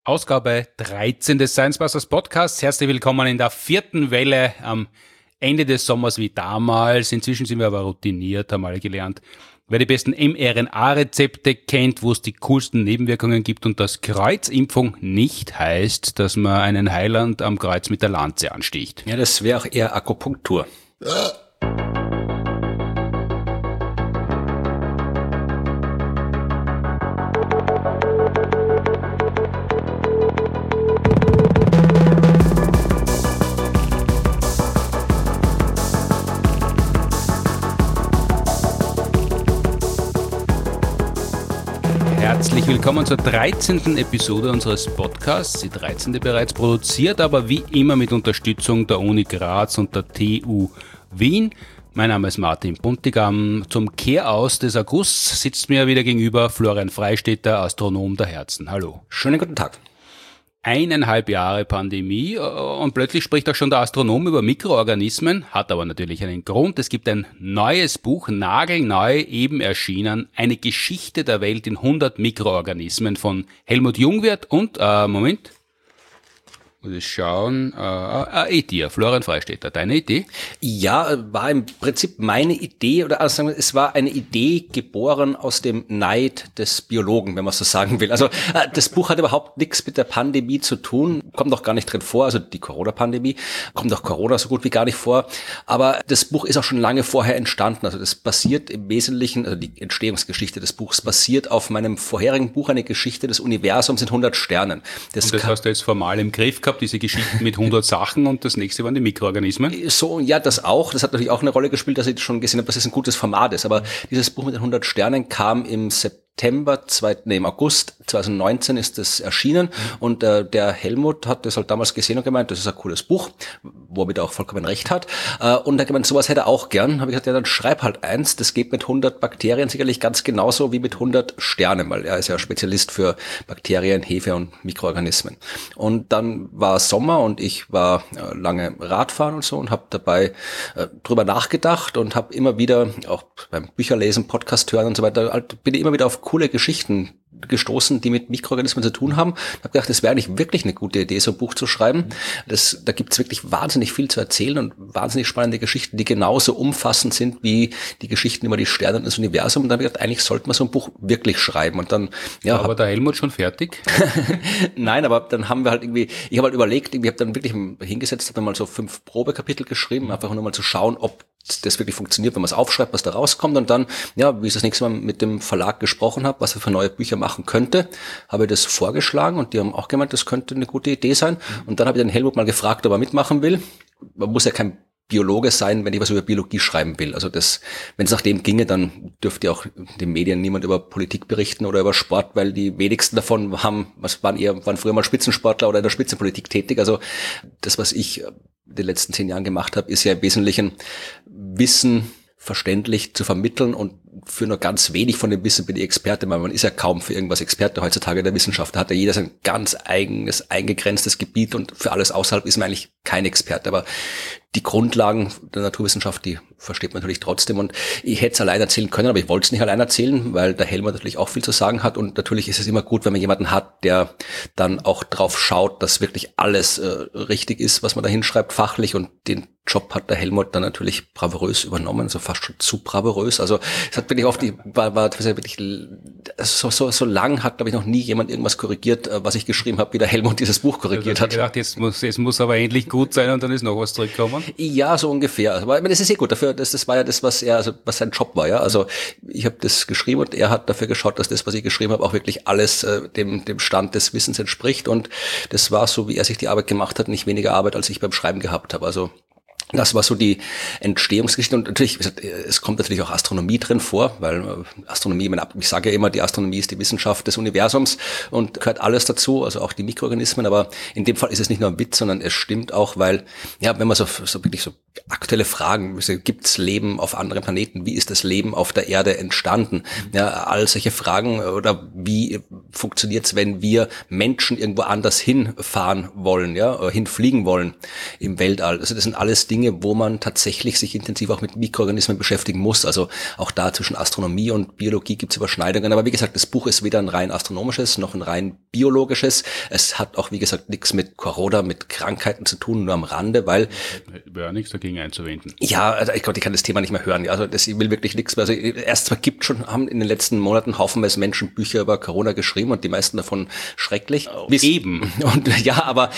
Ausgabe 13 des Science Busters Podcasts. Herzlich willkommen in der 4. Welle am Ende des Sommers wie damals. Inzwischen sind wir aber routiniert, haben alle gelernt. Wer die besten mRNA-Rezepte kennt, wo es die coolsten Nebenwirkungen gibt und dass Kreuzimpfung nicht heißt, dass man einen Heiland am Kreuz mit der Lanze ansticht. Ja, das wäre auch eher Akupunktur. Herzlich willkommen zur 13. Episode unseres Podcasts, die 13. bereits produziert, aber wie immer mit Unterstützung der Uni Graz und der TU Wien. Mein Name ist Martin Puntigam. Zum Kehraus des Augusts sitzt mir wieder gegenüber Florian Freistetter, Astronom der Herzen. Hallo. Schönen guten Tag. 1,5 Jahre Pandemie und plötzlich spricht auch schon der Astronom über Mikroorganismen, hat aber natürlich einen Grund. Es gibt ein neues Buch, nagelneu eben erschienen, eine Geschichte der Welt in 100 Mikroorganismen von Helmut Jungwirth und, muss ich schauen, Idee, Florian Freistetter, deine Idee? Ja, war im Prinzip meine Idee, oder also sagen wir, es war eine Idee geboren aus dem Neid des Biologen, wenn man so sagen will. Also das Buch hat überhaupt nichts mit der Pandemie zu tun, kommt auch gar nicht drin vor, also die Corona-Pandemie, kommt auch Corona so gut wie gar nicht vor, aber das Buch ist auch schon lange vorher entstanden, also das basiert im Wesentlichen, also die Entstehungsgeschichte des Buchs basiert auf meinem vorherigen Buch, eine Geschichte des Universums in 100 Sternen. Das hast du jetzt formal im Griff gehabt, diese Geschichten mit 100 Sachen, und das nächste waren die Mikroorganismen? So, ja, das auch. Das hat natürlich auch eine Rolle gespielt, dass ich schon gesehen habe, dass es ein gutes Format ist. Aber dieses Buch mit den 100 Sternen kam im August 2019 ist das erschienen und der Helmut hat das halt damals gesehen und gemeint, das ist ein cooles Buch, wo er wieder auch vollkommen recht hat. Und er hat gemeint, sowas hätte er auch gern. Habe ich gesagt, ja, dann schreib halt eins, das geht mit 100 Bakterien sicherlich ganz genauso wie mit 100 Sternen, weil er ist ja Spezialist für Bakterien, Hefe und Mikroorganismen. Und dann war Sommer und ich war lange Radfahren und so und habe dabei drüber nachgedacht und habe immer wieder, auch beim Bücherlesen, Podcast hören und so weiter, halt, bin ich immer wieder auf coole Geschichten gestoßen, die mit Mikroorganismen zu tun haben. Ich habe gedacht, das wäre eigentlich wirklich eine gute Idee, so ein Buch zu schreiben. Da gibt's wirklich wahnsinnig viel zu erzählen und wahnsinnig spannende Geschichten, die genauso umfassend sind wie die Geschichten über die Sterne und das Universum. Und dann habe ich gedacht, eigentlich sollte man so ein Buch wirklich schreiben. Und dann, ja. Aber der Helmut schon fertig? Nein, aber dann haben wir halt irgendwie, ich habe halt überlegt, ich habe dann wirklich hingesetzt, habe dann mal so 5 Probekapitel geschrieben, einfach nur mal zu schauen, ob das wirklich funktioniert, wenn man es aufschreibt, was da rauskommt, und dann, ja, wie ich das nächste Mal mit dem Verlag gesprochen habe, was er für neue Bücher machen könnte, habe ich das vorgeschlagen und die haben auch gemeint, das könnte eine gute Idee sein. Und dann habe ich den Helmut mal gefragt, ob er mitmachen will. Man muss ja kein Biologe sein, wenn ich was über Biologie schreiben will. Also das, wenn es nach dem ginge, dann dürfte auch in den Medien niemand über Politik berichten oder über Sport, weil die wenigsten davon waren früher mal Spitzensportler oder in der Spitzenpolitik tätig. Also das, was ich in den letzten 10 Jahren gemacht habe, ist ja im Wesentlichen Wissen verständlich zu vermitteln, und für nur ganz wenig von dem Wissen bin ich Experte, weil man ist ja kaum für irgendwas Experte heutzutage in der Wissenschaft. Da hat ja jeder sein ganz eigenes, eingegrenztes Gebiet und für alles außerhalb ist man eigentlich kein Experte. Aber die Grundlagen der Naturwissenschaft, die versteht man natürlich trotzdem, und ich hätte es allein erzählen können, aber ich wollte es nicht allein erzählen, weil der Helmut natürlich auch viel zu sagen hat, und natürlich ist es immer gut, wenn man jemanden hat, der dann auch drauf schaut, dass wirklich alles richtig ist, was man da hinschreibt, fachlich, und den Job hat der Helmut dann natürlich bravourös übernommen, also fast schon zu bravourös. Also es hat wirklich oft, war wirklich so lang hat, glaube ich, noch nie jemand irgendwas korrigiert, was ich geschrieben habe, wie der Helmut dieses Buch korrigiert hat. Ich habe gedacht, jetzt muss aber endlich gut sein, und dann ist noch was zurückgekommen. Ja, so ungefähr. Aber ich meine, das ist gut. Dafür, das war ja das, was sein Job war, ja. Also ich habe das geschrieben und er hat dafür geschaut, dass das, was ich geschrieben habe, auch wirklich alles dem Stand des Wissens entspricht. Und das war so, wie er sich die Arbeit gemacht hat, nicht weniger Arbeit, als ich beim Schreiben gehabt habe. Also das war so die Entstehungsgeschichte, und natürlich, wie gesagt, es kommt natürlich auch Astronomie drin vor, weil Astronomie, ich sage ja immer, die Astronomie ist die Wissenschaft des Universums und gehört alles dazu, also auch die Mikroorganismen, aber in dem Fall ist es nicht nur ein Witz, sondern es stimmt auch, weil, ja, wenn man so wirklich so aktuelle Fragen. Gibt es Leben auf anderen Planeten? Wie ist das Leben auf der Erde entstanden? Ja, all solche Fragen. Oder wie funktioniert es, wenn wir Menschen irgendwo anders hinfahren wollen, ja, hinfliegen wollen im Weltall? Also das sind alles Dinge, wo man tatsächlich sich intensiv auch mit Mikroorganismen beschäftigen muss. Also auch da zwischen Astronomie und Biologie gibt es Überschneidungen. Aber wie gesagt, das Buch ist weder ein rein astronomisches noch ein rein biologisches. Es hat auch, wie gesagt, nichts mit Corona, mit Krankheiten zu tun, nur am Rande, weil... Ja, nichts dagegen einzuwenden. Ja, also ich kann das Thema nicht mehr hören. Also ich will wirklich nichts mehr. Also erst zwar haben in den letzten Monaten haufenweise Menschen Bücher über Corona geschrieben und die meisten davon schrecklich. Eben. Und ja, aber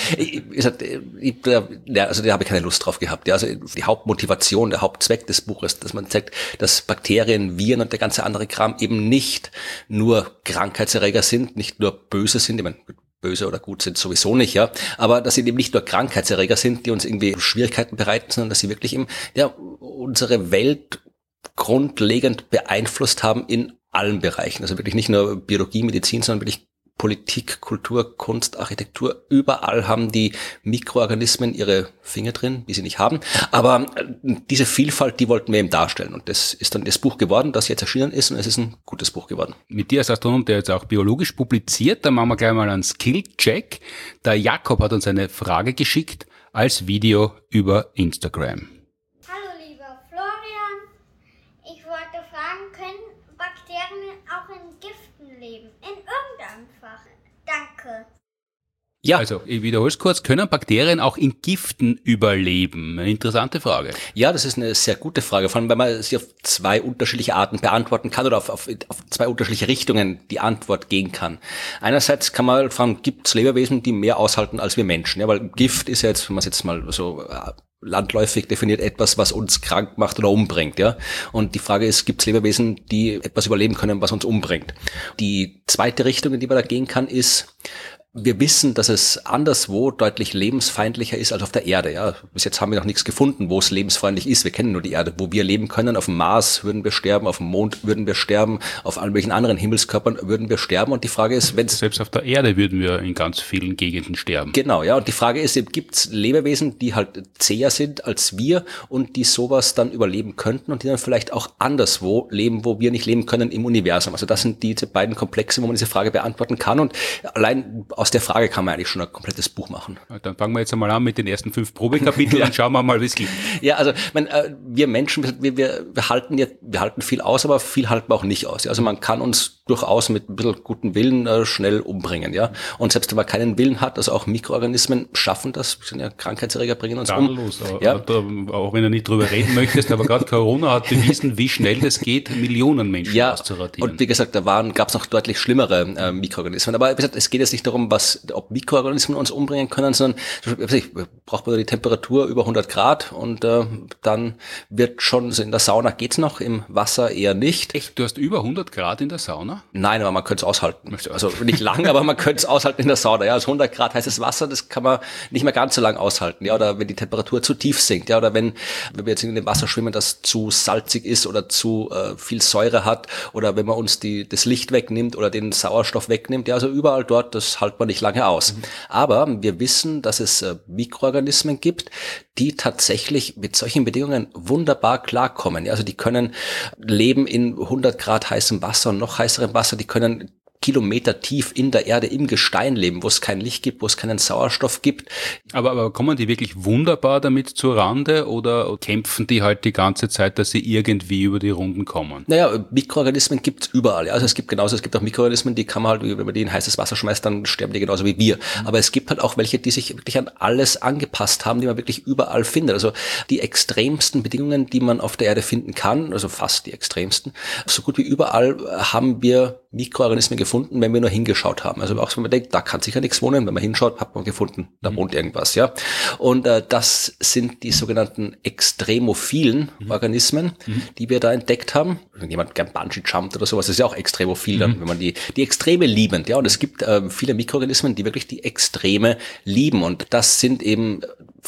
also da habe ich keine Lust drauf gehabt. Ja, also die Hauptmotivation, der Hauptzweck des Buches, dass man zeigt, dass Bakterien, Viren und der ganze andere Kram eben nicht nur Krankheitserreger sind, nicht nur böse sind. Ich meine, böse oder gut sind sowieso nicht, ja, aber dass sie eben nicht nur Krankheitserreger sind, die uns irgendwie Schwierigkeiten bereiten, sondern dass sie wirklich eben, ja, unsere Welt grundlegend beeinflusst haben in allen Bereichen. Also wirklich nicht nur Biologie, Medizin, sondern wirklich Politik, Kultur, Kunst, Architektur. Überall haben die Mikroorganismen ihre Finger drin, die sie nicht haben. Aber diese Vielfalt, die wollten wir eben darstellen. Und das ist dann das Buch geworden, das jetzt erschienen ist. Und es ist ein gutes Buch geworden. Mit dir als Astronom, der jetzt auch biologisch publiziert, da machen wir gleich mal einen Skill-Check. Der Jakob hat uns eine Frage geschickt als Video über Instagram. Hallo lieber Florian, ich wollte fragen, können Bakterien auch in Giften leben? In irgendeinem Fach. Danke. Ja. Also, ich wiederhole es kurz. Können Bakterien auch in Giften überleben? Eine interessante Frage. Ja, das ist eine sehr gute Frage. Vor allem, weil man sie auf zwei unterschiedliche Arten beantworten kann oder auf zwei unterschiedliche Richtungen die Antwort gehen kann. Einerseits kann man fragen, gibt es Lebewesen, die mehr aushalten als wir Menschen? Ja, weil Gift ist ja jetzt, wenn man es jetzt mal so landläufig definiert, etwas, was uns krank macht oder umbringt, ja. Und die Frage ist, gibt es Lebewesen, die etwas überleben können, was uns umbringt? Die zweite Richtung, in die man da gehen kann, ist, wir wissen, dass es anderswo deutlich lebensfeindlicher ist als auf der Erde. Ja, bis jetzt haben wir noch nichts gefunden, wo es lebensfreundlich ist. Wir kennen nur die Erde, wo wir leben können. Auf dem Mars würden wir sterben, auf dem Mond würden wir sterben, auf allen möglichen anderen Himmelskörpern würden wir sterben. Und die Frage ist, wenn selbst auf der Erde würden wir in ganz vielen Gegenden sterben. Genau, ja. Und die Frage ist, gibt es Lebewesen, die halt zäher sind als wir und die sowas dann überleben könnten und die dann vielleicht auch anderswo leben, wo wir nicht leben können im Universum. Also das sind diese beiden Komplexe, wo man diese Frage beantworten kann. Und allein aus der Frage kann man eigentlich schon ein komplettes Buch machen. Dann fangen wir jetzt einmal an mit den ersten 5 Probekapiteln und schauen wir mal, wie es geht. Ja, also wir Menschen, wir halten viel aus, aber viel halten wir auch nicht aus. Also man kann uns durchaus mit ein bisschen guten Willen schnell umbringen, ja. Und selbst wenn man keinen Willen hat, also auch Mikroorganismen schaffen das, sind ja Krankheitserreger, bringen uns tadellos, um. Ja. Auch wenn du nicht drüber reden möchtest, aber gerade Corona hat bewiesen, wie schnell das geht, Millionen Menschen auszuradieren. Und wie gesagt, gab es noch deutlich schlimmere Mikroorganismen. Aber wie gesagt, es geht jetzt nicht darum, ob Mikroorganismen uns umbringen können, sondern braucht man die Temperatur über 100 Grad und dann wird schon, also in der Sauna geht's noch, im Wasser eher nicht. Echt? Du hast über 100 Grad in der Sauna? Nein, aber man könnte es aushalten. Also nicht lang, aber man könnte es aushalten in der Sauna. Ja, also 100 Grad heißes Wasser, das kann man nicht mehr ganz so lang aushalten. Ja, oder wenn die Temperatur zu tief sinkt. Ja, oder wenn wir jetzt in dem Wasser schwimmen, das zu salzig ist oder zu viel Säure hat. Oder wenn man uns das Licht wegnimmt oder den Sauerstoff wegnimmt. Ja, also überall dort, das hält man nicht lange aus. Aber wir wissen, dass es Mikroorganismen gibt, die tatsächlich mit solchen Bedingungen wunderbar klarkommen. Ja, also die können leben in 100 Grad heißem Wasser und noch heißerem Wasser. Die können Kilometer tief in der Erde im Gestein leben, wo es kein Licht gibt, wo es keinen Sauerstoff gibt. Aber kommen die wirklich wunderbar damit zur Rande oder kämpfen die halt die ganze Zeit, dass sie irgendwie über die Runden kommen? Naja, Mikroorganismen gibt's überall. Ja. Also es gibt auch Mikroorganismen, die kann man halt, wenn man die in heißes Wasser schmeißt, dann sterben die genauso wie wir. Aber es gibt halt auch welche, die sich wirklich an alles angepasst haben, die man wirklich überall findet. Also die extremsten Bedingungen, die man auf der Erde finden kann, also fast die extremsten, so gut wie überall haben wir Mikroorganismen gefunden, wenn wir nur hingeschaut haben. Also auch wenn man denkt, da kann sicher nichts wohnen, wenn man hinschaut, hat man gefunden, da wohnt irgendwas, ja. Und das sind die sogenannten extremophilen Organismen, die wir da entdeckt haben. Wenn jemand gern Bungee jumpt oder sowas, ist ja auch extremophil, dann, wenn man die Extreme liebend, ja. Und es gibt viele Mikroorganismen, die wirklich die Extreme lieben. Und das sind eben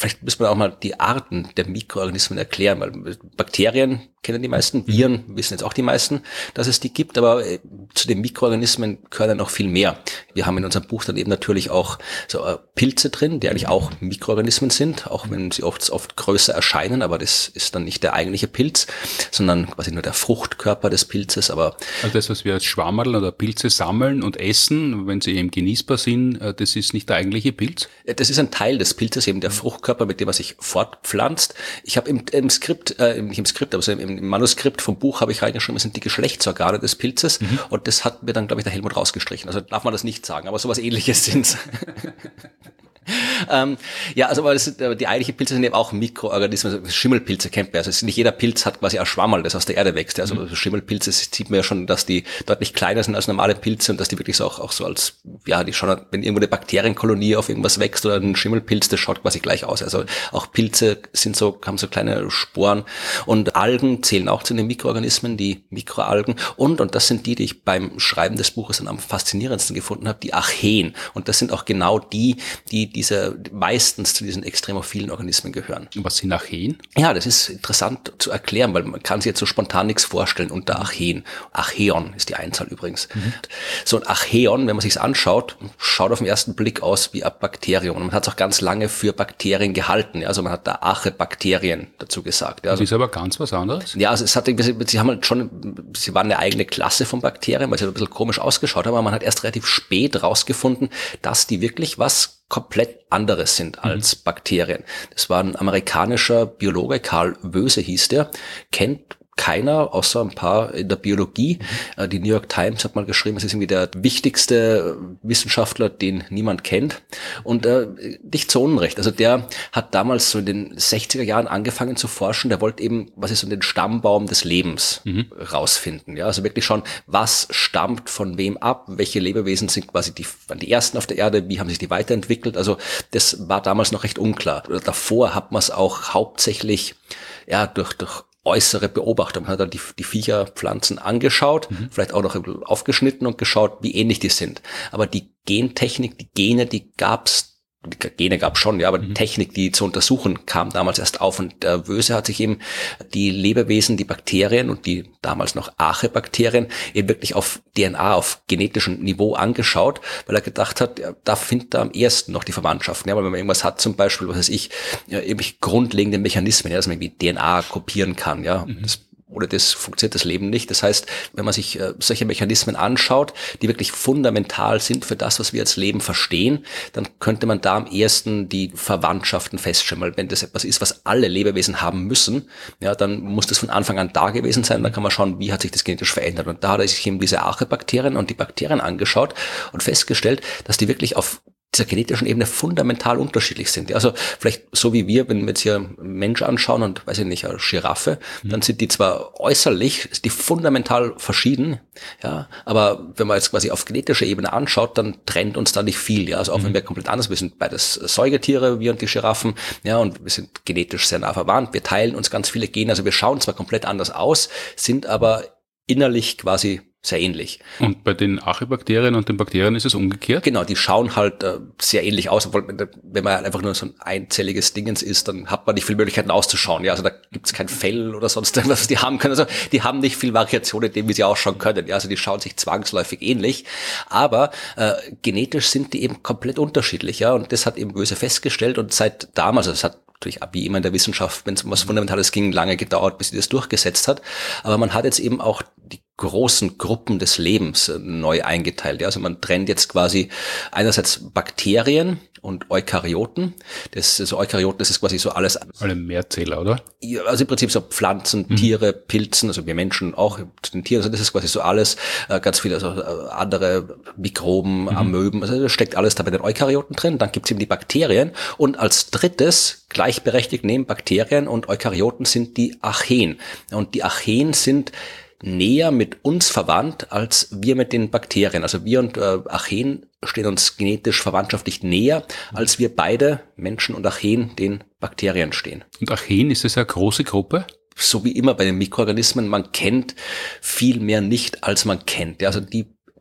vielleicht müssen wir auch mal die Arten der Mikroorganismen erklären, weil Bakterien kennen die meisten, Viren wissen jetzt auch die meisten, dass es die gibt, aber zu den Mikroorganismen gehören dann noch viel mehr. Wir haben in unserem Buch dann eben natürlich auch so Pilze drin, die eigentlich auch Mikroorganismen sind, auch wenn sie oft größer erscheinen, aber das ist dann nicht der eigentliche Pilz, sondern quasi nur der Fruchtkörper des Pilzes. Aber also das, was wir als Schwammerl oder Pilze sammeln und essen, wenn sie eben genießbar sind, das ist nicht der eigentliche Pilz? Das ist ein Teil des Pilzes, eben der Fruchtkörper, mit dem er sich fortpflanzt. Ich habe im Skript, nicht im Skript, aber so im Manuskript vom Buch habe ich reingeschrieben, das sind die Geschlechtsorgane des Pilzes. Und das hat mir dann, glaube ich, der Helmut rausgestrichen. Also darf man das nicht sagen, aber sowas Ähnliches sind's. Ja, also aber die eigentlichen Pilze sind eben auch Mikroorganismen, also Schimmelpilze kennt man. Also nicht jeder Pilz hat quasi ein Schwammerl, das aus der Erde wächst. Also Schimmelpilze sieht man ja schon, dass die deutlich kleiner sind als normale Pilze und dass die wirklich so auch so als, ja, die schon, wenn irgendwo eine Bakterienkolonie auf irgendwas wächst oder ein Schimmelpilz, das schaut quasi gleich aus. Also auch Pilze haben so kleine Sporen und Algen zählen auch zu den Mikroorganismen, die Mikroalgen und das sind die ich beim Schreiben des Buches dann am faszinierendsten gefunden habe, die Archeen. Und das sind auch genau die meistens zu diesen extremophilen Organismen gehören. Was sind Archeen? Ja, das ist interessant zu erklären, weil man kann sich jetzt so spontan nichts vorstellen unter Archeen. Archeon ist die Einzahl übrigens. So ein Archeon, wenn man sich's anschaut, schaut auf den ersten Blick aus wie ein Bakterium. Und man hat es auch ganz lange für Bakterien gehalten. Ja, also man hat da Archebakterien dazu gesagt. Ja, also, das ist aber ganz was anderes. Ja, also sie waren eine eigene Klasse von Bakterien, weil sie ein bisschen komisch ausgeschaut haben, aber man hat erst relativ spät rausgefunden, dass die wirklich was komplett anderes sind als Bakterien. Das war ein amerikanischer Biologe, Carl Woese hieß der, kennt keiner, außer ein paar in der Biologie. Die New York Times hat mal geschrieben, es ist irgendwie der wichtigste Wissenschaftler, den niemand kennt. Und nicht zu Unrecht. Also der hat damals so in den 60er Jahren angefangen zu forschen. Der wollte eben, was ist so den Stammbaum des Lebens rausfinden. Ja, also wirklich schon, was stammt von wem ab? Welche Lebewesen sind quasi die ersten auf der Erde? Wie haben sich die weiterentwickelt? Also das war damals noch recht unklar. Davor hat man es auch hauptsächlich durch äußere Beobachtung, hat er die Viecher, Pflanzen angeschaut, vielleicht auch noch aufgeschnitten und geschaut, wie ähnlich die sind. Aber die Gentechnik, die Gene gab's schon, ja, aber die Technik, die zu untersuchen, kam damals erst auf und Woese hat sich eben die Lebewesen, die Bakterien und die damals noch Archebakterien eben wirklich auf DNA, auf genetischem Niveau angeschaut, weil er gedacht hat, ja, da findet er am ehesten noch die Verwandtschaften, ja, weil wenn man irgendwas hat, zum Beispiel, was weiß ich, ja, irgendwelche grundlegende Mechanismen, ja, dass man irgendwie DNA kopieren kann, ja, ohne das funktioniert das Leben nicht. Das heißt, wenn man sich solche Mechanismen anschaut, die wirklich fundamental sind für das, was wir als Leben verstehen, dann könnte man da am ehesten die Verwandtschaften feststellen. Weil wenn das etwas ist, was alle Lebewesen haben müssen, ja, dann muss das von Anfang an da gewesen sein. Dann kann man schauen, wie hat sich das genetisch verändert. Und da hat er sich eben diese Archebakterien und die Bakterien angeschaut und festgestellt, dass die wirklich auf dieser genetischen Ebene fundamental unterschiedlich sind. Also vielleicht so wie wir, wenn wir jetzt hier einen Mensch anschauen und, weiß ich nicht, eine Giraffe, dann sind die zwar äußerlich, ist die fundamental verschieden, ja, aber wenn man jetzt quasi auf genetischer Ebene anschaut, dann trennt uns da nicht viel, ja, also auch wenn wir komplett anders, wir sind beides Säugetiere, wir und die Giraffen, ja, und wir sind genetisch sehr nah verwandt, wir teilen uns ganz viele Gene, also wir schauen zwar komplett anders aus, sind aber innerlich quasi sehr ähnlich. Und bei den Archebakterien und den Bakterien ist es umgekehrt? Genau, die schauen halt sehr ähnlich aus. Obwohl, wenn man einfach nur so ein einzelliges Dingens ist, dann hat man nicht viele Möglichkeiten auszuschauen. Ja, also da gibt's kein Fell oder sonst irgendwas, was die haben können. Also die haben nicht viel Variation in dem, wie sie ausschauen können. Ja, also die schauen sich zwangsläufig ähnlich. Aber genetisch sind die eben komplett unterschiedlich. Ja, und das hat eben Woese festgestellt. Und seit damals, also es hat natürlich wie immer in der Wissenschaft, wenn es um was Fundamentales ging, lange gedauert, bis sie das durchgesetzt hat. Aber man hat jetzt eben auch die großen Gruppen des Lebens neu eingeteilt. Ja, also man trennt jetzt quasi einerseits Bakterien und Eukaryoten. Eukaryoten, das ist quasi so alles. Alle Mehrzähler, oder? Ja, also im Prinzip so Pflanzen, Tiere, Pilzen, also wir Menschen auch zu den Tieren. Also das ist quasi so alles, ganz viele also andere Mikroben, Amöben. Also das steckt alles da bei den Eukaryoten drin. Dann gibt's eben die Bakterien. Und als drittes, gleichberechtigt neben Bakterien und Eukaryoten, sind die Archeen. Und die Archeen sind näher mit uns verwandt als wir mit den Bakterien. Also wir und Archeen stehen uns genetisch verwandtschaftlich näher, als wir beide, Menschen und Archeen, den Bakterien stehen. Und Archeen, ist das eine große Gruppe? So wie immer bei den Mikroorganismen, man kennt viel mehr nicht, als man kennt. Ja, also die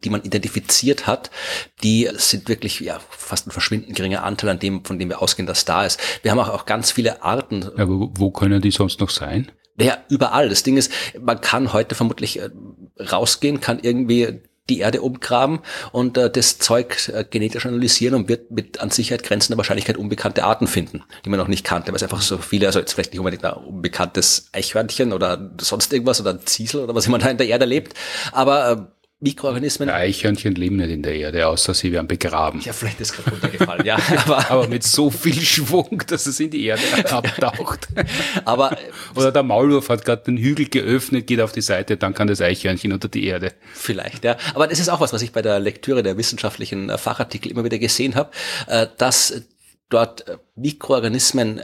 die man identifiziert hat, die sind wirklich fast ein verschwindend geringer Anteil an dem, von dem wir ausgehen, dass da ist. Wir haben auch ganz viele Arten. Ja, aber wo können die sonst noch sein? Ja, überall. Das Ding ist, man kann heute vermutlich rausgehen, kann irgendwie die Erde umgraben und das Zeug genetisch analysieren und wird mit an Sicherheit grenzender Wahrscheinlichkeit unbekannte Arten finden, die man noch nicht kannte, weil es einfach so viele, also jetzt vielleicht nicht unbedingt ein unbekanntes Eichhörnchen oder sonst irgendwas oder ein Ziesel oder was immer da in der Erde lebt, aber Mikroorganismen. Eichhörnchen leben nicht in der Erde, außer sie werden begraben. Ja, vielleicht ist gerade runtergefallen, ja. Aber mit so viel Schwung, dass es in die Erde abtaucht. Aber oder der Maulwurf hat gerade den Hügel geöffnet, geht auf die Seite, dann kann das Eichhörnchen unter die Erde. Vielleicht, ja. Aber das ist auch was ich bei der Lektüre der wissenschaftlichen Fachartikel immer wieder gesehen habe, dass dort Mikroorganismen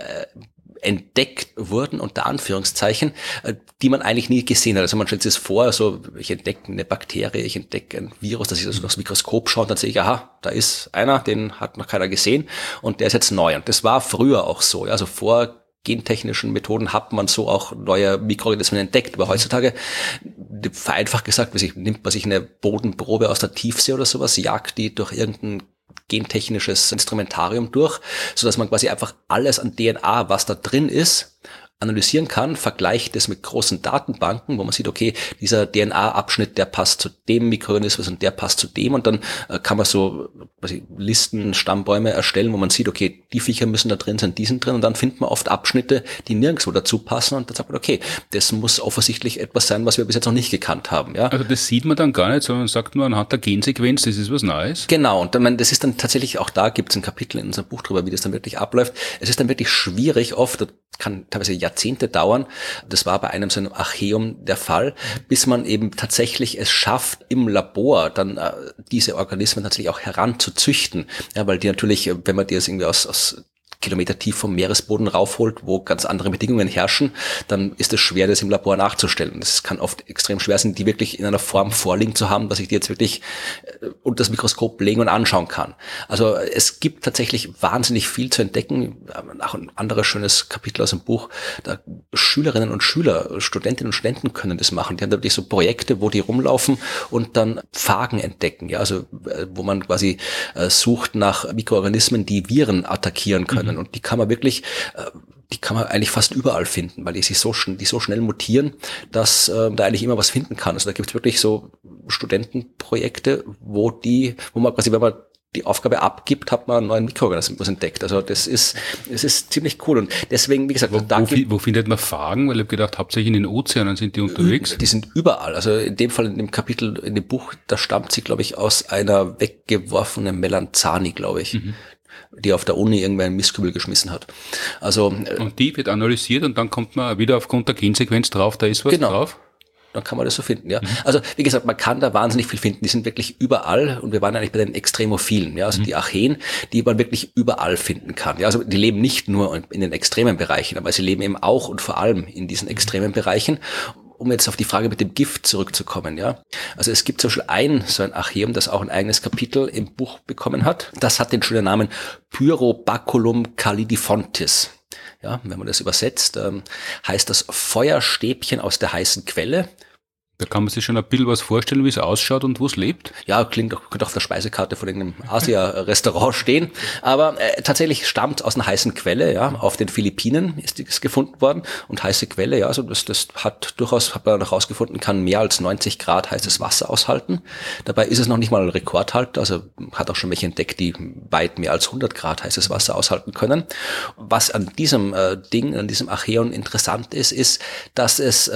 entdeckt wurden, unter Anführungszeichen, die man eigentlich nie gesehen hat. Also man stellt sich das vor, so ich entdecke eine Bakterie, ich entdecke ein Virus, dass ich also durchs Mikroskop schaue und dann sehe ich, aha, da ist einer, den hat noch keiner gesehen und der ist jetzt neu. Und das war früher auch so. Ja. Also vor gentechnischen Methoden hat man so auch neue Mikroorganismen entdeckt. Aber heutzutage, vereinfacht gesagt, nimmt man sich eine Bodenprobe aus der Tiefsee oder sowas, jagt die durch irgendein gentechnisches Instrumentarium durch, so dass man quasi einfach alles an DNA, was da drin ist, analysieren kann, vergleicht es mit großen Datenbanken, wo man sieht, okay, dieser DNA-Abschnitt, der passt zu dem Mikroorganismus und der passt zu dem und dann kann man so Listen, Stammbäume erstellen, wo man sieht, okay, die Viecher müssen da drin sein, die sind drin und dann findet man oft Abschnitte, die nirgendwo dazu passen und dann sagt man, okay, das muss offensichtlich etwas sein, was wir bis jetzt noch nicht gekannt haben. Ja. Also das sieht man dann gar nicht, sondern sagt nur anhand der Gensequenz, das ist was Neues. Genau, und dann, das ist dann tatsächlich, auch da gibt es ein Kapitel in unserem Buch drüber, wie das dann wirklich abläuft. Es ist dann wirklich schwierig oft, das kann teilweise Jahrzehnte dauern. Das war bei einem so einem Archaeum der Fall, bis man eben tatsächlich es schafft, im Labor dann diese Organismen tatsächlich auch heranzuzüchten. Ja, weil die natürlich, wenn man die jetzt irgendwie aus Kilometer tief vom Meeresboden raufholt, wo ganz andere Bedingungen herrschen, dann ist es schwer, das im Labor nachzustellen. Das kann oft extrem schwer sein, die wirklich in einer Form vorliegen zu haben, dass ich die jetzt wirklich unter das Mikroskop legen und anschauen kann. Also es gibt tatsächlich wahnsinnig viel zu entdecken. Auch ein anderes schönes Kapitel aus dem Buch, da Schülerinnen und Schüler, Studentinnen und Studenten können das machen. Die haben da wirklich so Projekte, wo die rumlaufen und dann Phagen entdecken. Ja, also wo man quasi sucht nach Mikroorganismen, die Viren attackieren können. Und die kann man wirklich, die kann man eigentlich fast überall finden, weil die so schnell mutieren, dass da eigentlich immer was finden kann. Also da gibt es wirklich so Studentenprojekte, wo man quasi, wenn man die Aufgabe abgibt, hat man einen neuen Mikroorganismus entdeckt. Also es ist ziemlich cool. Und deswegen, wie gesagt, wo findet man Phagen? Weil ich habe gedacht, hauptsächlich in den Ozeanen sind die unterwegs. Die sind überall. Also in dem Fall, in dem Kapitel, in dem Buch, da stammt sie, glaube ich, aus einer weggeworfenen Melanzani, glaube ich. Die auf der Uni irgendwer einen Mistkübel geschmissen hat. Also und die wird analysiert und dann kommt man wieder aufgrund der Gensequenz drauf, da ist was drauf. Dann kann man das so finden, ja. Also, wie gesagt, man kann da wahnsinnig viel finden. Die sind wirklich überall und wir waren eigentlich bei den Extremophilen, ja. Also die Archeen, die man wirklich überall finden kann. Ja, also die leben nicht nur in den extremen Bereichen, aber sie leben eben auch und vor allem in diesen extremen Bereichen. Um jetzt auf die Frage mit dem Gift zurückzukommen, ja. Also es gibt zum Beispiel so ein Archaeum, das auch ein eigenes Kapitel im Buch bekommen hat. Das hat den schönen Namen Pyrobaculum calidifontis. Ja, wenn man das übersetzt, heißt das Feuerstäbchen aus der heißen Quelle. Da kann man sich schon ein bisschen was vorstellen, wie es ausschaut und wo es lebt. Ja, könnte auch auf der Speisekarte von irgendeinem Asia-Restaurant stehen. Aber tatsächlich stammt aus einer heißen Quelle, ja. Auf den Philippinen ist es gefunden worden. Und heiße Quelle, ja, also das hat man noch rausgefunden, kann mehr als 90 Grad heißes Wasser aushalten. Dabei ist es noch nicht mal ein Rekordhalter, also hat auch schon welche entdeckt, die weit mehr als 100 Grad heißes Wasser aushalten können. Was an diesem an diesem Archaeon interessant ist, dass es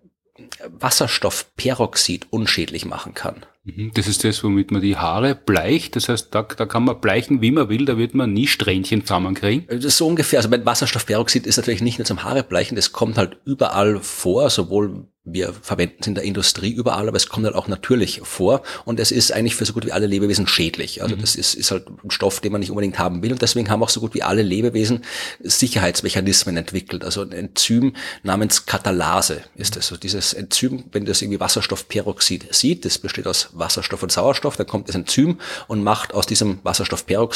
Wasserstoffperoxid unschädlich machen kann. Das ist das, womit man die Haare bleicht. Das heißt, da kann man bleichen, wie man will, da wird man nie Strähnchen zusammenkriegen. Das ist so ungefähr. Also mit Wasserstoffperoxid ist natürlich nicht nur zum Haare bleichen, das kommt halt überall vor, sowohl wir verwenden es in der Industrie überall, aber es kommt halt auch natürlich vor und es ist eigentlich für so gut wie alle Lebewesen schädlich. Also das ist halt ein Stoff, den man nicht unbedingt haben will und deswegen haben auch so gut wie alle Lebewesen Sicherheitsmechanismen entwickelt. Also ein Enzym namens Katalase ist es. Also dieses Enzym, wenn das irgendwie Wasserstoffperoxid sieht, das besteht aus Wasserstoff und Sauerstoff, dann kommt das Enzym und macht aus diesem Wasserstoffperoxid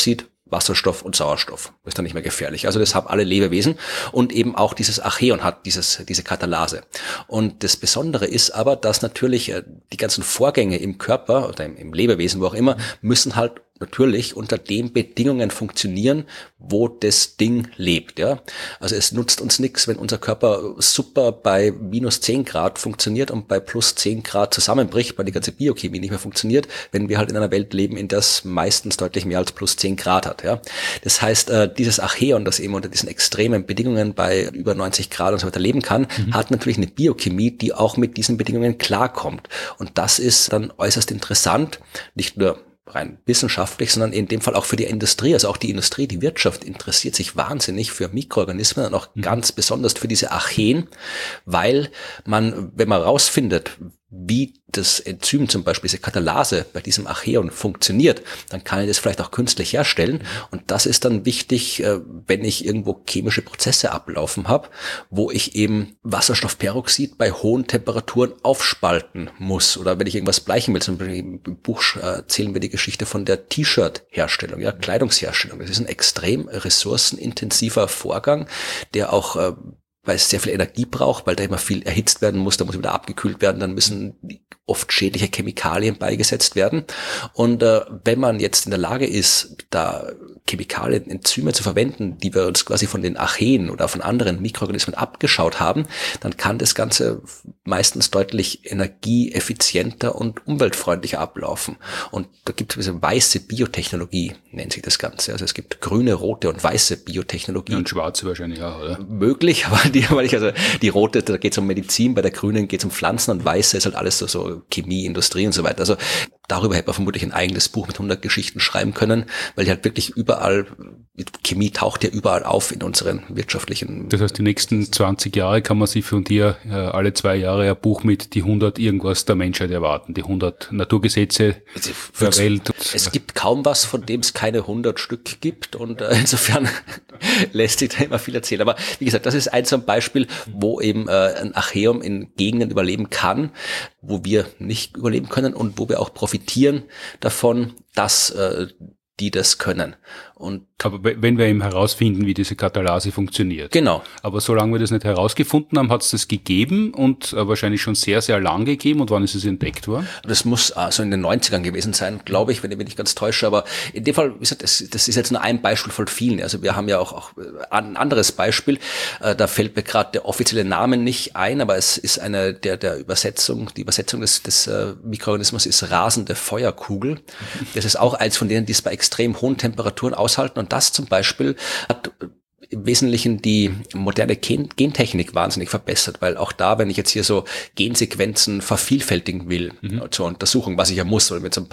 Wasserstoff und Sauerstoff. Das ist dann nicht mehr gefährlich. Also das haben alle Lebewesen und eben auch dieses Archeon hat diese Katalase. Und das Besondere ist aber, dass natürlich die ganzen Vorgänge im Körper oder im Lebewesen, wo auch immer, müssen halt natürlich unter den Bedingungen funktionieren, wo das Ding lebt. Ja, also es nutzt uns nichts, wenn unser Körper super bei minus 10 Grad funktioniert und bei plus 10 Grad zusammenbricht, weil die ganze Biochemie nicht mehr funktioniert, wenn wir halt in einer Welt leben, in der es meistens deutlich mehr als plus 10 Grad hat. Ja, das heißt, dieses Archeon, das eben unter diesen extremen Bedingungen bei über 90 Grad und so weiter leben kann, hat natürlich eine Biochemie, die auch mit diesen Bedingungen klarkommt. Und das ist dann äußerst interessant, nicht nur rein wissenschaftlich, sondern in dem Fall auch für die Industrie. Also auch die Industrie, die Wirtschaft interessiert sich wahnsinnig für Mikroorganismen und auch ganz besonders für diese Archeen, weil man, wenn man rausfindet, wie das Enzym zum Beispiel, diese Katalase bei diesem Archeon funktioniert, dann kann ich das vielleicht auch künstlich herstellen. Und das ist dann wichtig, wenn ich irgendwo chemische Prozesse ablaufen habe, wo ich eben Wasserstoffperoxid bei hohen Temperaturen aufspalten muss. Oder wenn ich irgendwas bleichen will, zum Beispiel im Buch erzählen wir die Geschichte von der T-Shirt-Herstellung, ja, Kleidungsherstellung. Das ist ein extrem ressourcenintensiver Vorgang, der auch weil es sehr viel Energie braucht, weil da immer viel erhitzt werden muss, da muss wieder abgekühlt werden, dann müssen oft schädliche Chemikalien beigesetzt werden. Und wenn man jetzt in der Lage ist, da Chemikalien, Enzyme zu verwenden, die wir uns quasi von den Archeen oder von anderen Mikroorganismen abgeschaut haben, dann kann das Ganze meistens deutlich energieeffizienter und umweltfreundlicher ablaufen. Und da gibt es diese weiße Biotechnologie, nennt sich das Ganze. Also es gibt grüne, rote und weiße Biotechnologie. Ja, und schwarze wahrscheinlich auch, oder? Möglich, aber die rote, da geht es um Medizin, bei der grünen geht es um Pflanzen und weiße ist halt alles so Chemie, Industrie und so weiter. Also darüber hätte man vermutlich ein eigenes Buch mit 100 Geschichten schreiben können, weil die halt wirklich überall, Chemie taucht ja überall auf in unseren wirtschaftlichen... Das heißt, die nächsten 20 Jahre kann man sich von dir alle 2 Jahre ein Buch mit die 100 irgendwas der Menschheit erwarten, die 100 Naturgesetze der Welt. Es gibt kaum was, von dem es keine 100 Stück gibt und insofern lässt sich da immer viel erzählen. Aber wie gesagt, das ist so ein Beispiel, wo eben ein Archeum in Gegenden überleben kann, wo wir nicht überleben können und wo wir auch profitieren davon, dass die das können. Und aber wenn wir eben herausfinden, wie diese Katalase funktioniert. Genau. Aber solange wir das nicht herausgefunden haben, hat es das gegeben und wahrscheinlich schon sehr, sehr lang gegeben. Und wann ist es entdeckt worden? Das muss so in den 90ern gewesen sein, glaube ich, wenn ich mich nicht ganz täusche. Aber in dem Fall, wie gesagt, das ist jetzt nur ein Beispiel von vielen. Also wir haben ja auch ein anderes Beispiel. Da fällt mir gerade der offizielle Name nicht ein, aber es ist eine der Übersetzung, die Übersetzung des Mikroorganismus ist rasende Feuerkugel. Das ist auch eins von denen, die es bei extrem hohen Temperaturen aushalten. Und das zum Beispiel hat im Wesentlichen die moderne Gentechnik wahnsinnig verbessert, weil auch da, wenn ich jetzt hier so Gensequenzen vervielfältigen will zur Untersuchung, was ich ja muss, weil mit so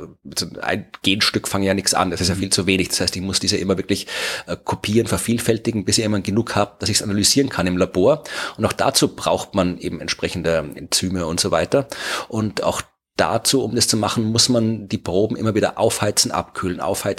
ein Genstück fange ich ja nichts an, das ist ja viel zu wenig. Das heißt, ich muss diese immer wirklich kopieren, vervielfältigen, bis ich immer genug habe, dass ich es analysieren kann im Labor. Und auch dazu braucht man eben entsprechende Enzyme und so weiter. Und auch dazu, um das zu machen, muss man die Proben immer wieder aufheizen, abkühlen.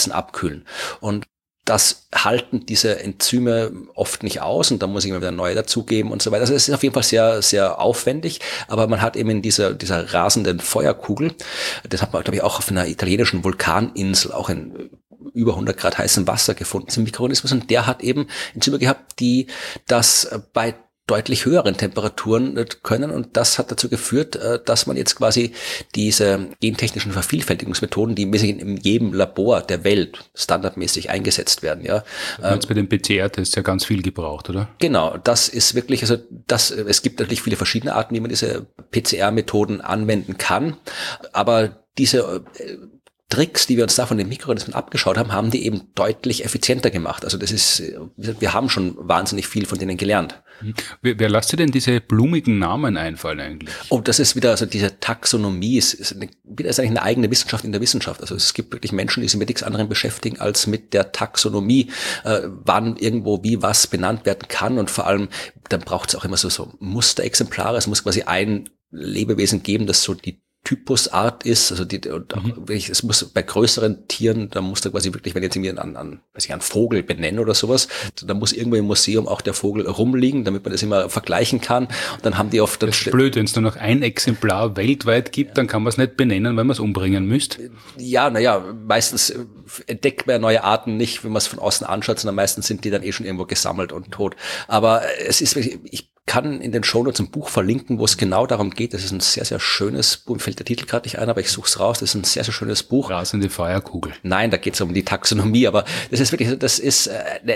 Und das halten diese Enzyme oft nicht aus und da muss ich immer wieder neue dazugeben und so weiter. Also es ist auf jeden Fall sehr, sehr aufwendig, aber man hat eben in dieser rasenden Feuerkugel, das hat man, glaube ich, auch auf einer italienischen Vulkaninsel, auch in über 100 Grad heißem Wasser gefunden, diesen Mikroorganismus, und der hat eben Enzyme gehabt, die das bei deutlich höheren Temperaturen können, und das hat dazu geführt, dass man jetzt quasi diese gentechnischen Vervielfältigungsmethoden, die in jedem Labor der Welt standardmäßig eingesetzt werden, ja. Jetzt bei den PCR-Tests ja ganz viel gebraucht, oder? Genau, das ist wirklich, es gibt natürlich viele verschiedene Arten, wie man diese PCR-Methoden anwenden kann, aber diese Tricks, die wir uns da von den Mikroorganismen abgeschaut haben, haben die eben deutlich effizienter gemacht. Also wir haben schon wahnsinnig viel von denen gelernt. Wer lässt dir denn diese blumigen Namen einfallen eigentlich? Oh, das ist wieder, also diese Taxonomie ist eigentlich eine eigene Wissenschaft in der Wissenschaft. Also es gibt wirklich Menschen, die sich mit nichts anderem beschäftigen als mit der Taxonomie, wann irgendwo wie was benannt werden kann, und vor allem, dann braucht es auch immer so Musterexemplare. Es muss quasi ein Lebewesen geben, das so die Typusart ist, also es muss bei größeren Tieren, da muss da quasi wirklich, wenn jetzt irgendwie einen Vogel benennen oder sowas, da muss irgendwo im Museum auch der Vogel rumliegen, damit man das immer vergleichen kann. Und dann haben die oft... Das ist blöd, wenn es nur noch ein Exemplar weltweit gibt, dann kann man es nicht benennen, weil man es umbringen müsste. Ja, meistens entdeckt man neue Arten nicht, wenn man es von außen anschaut, sondern meistens sind die dann schon irgendwo gesammelt und tot. Aber es ist wirklich, ich kann in den Shownotes ein Buch verlinken, wo es genau darum geht. Das ist ein sehr, sehr schönes Buch. Mir fällt der Titel gerade nicht ein, aber ich suche es raus. Das ist ein sehr, sehr schönes Buch. Rasende Feuerkugel. Nein, da geht es um die Taxonomie, aber das ist wirklich, es ist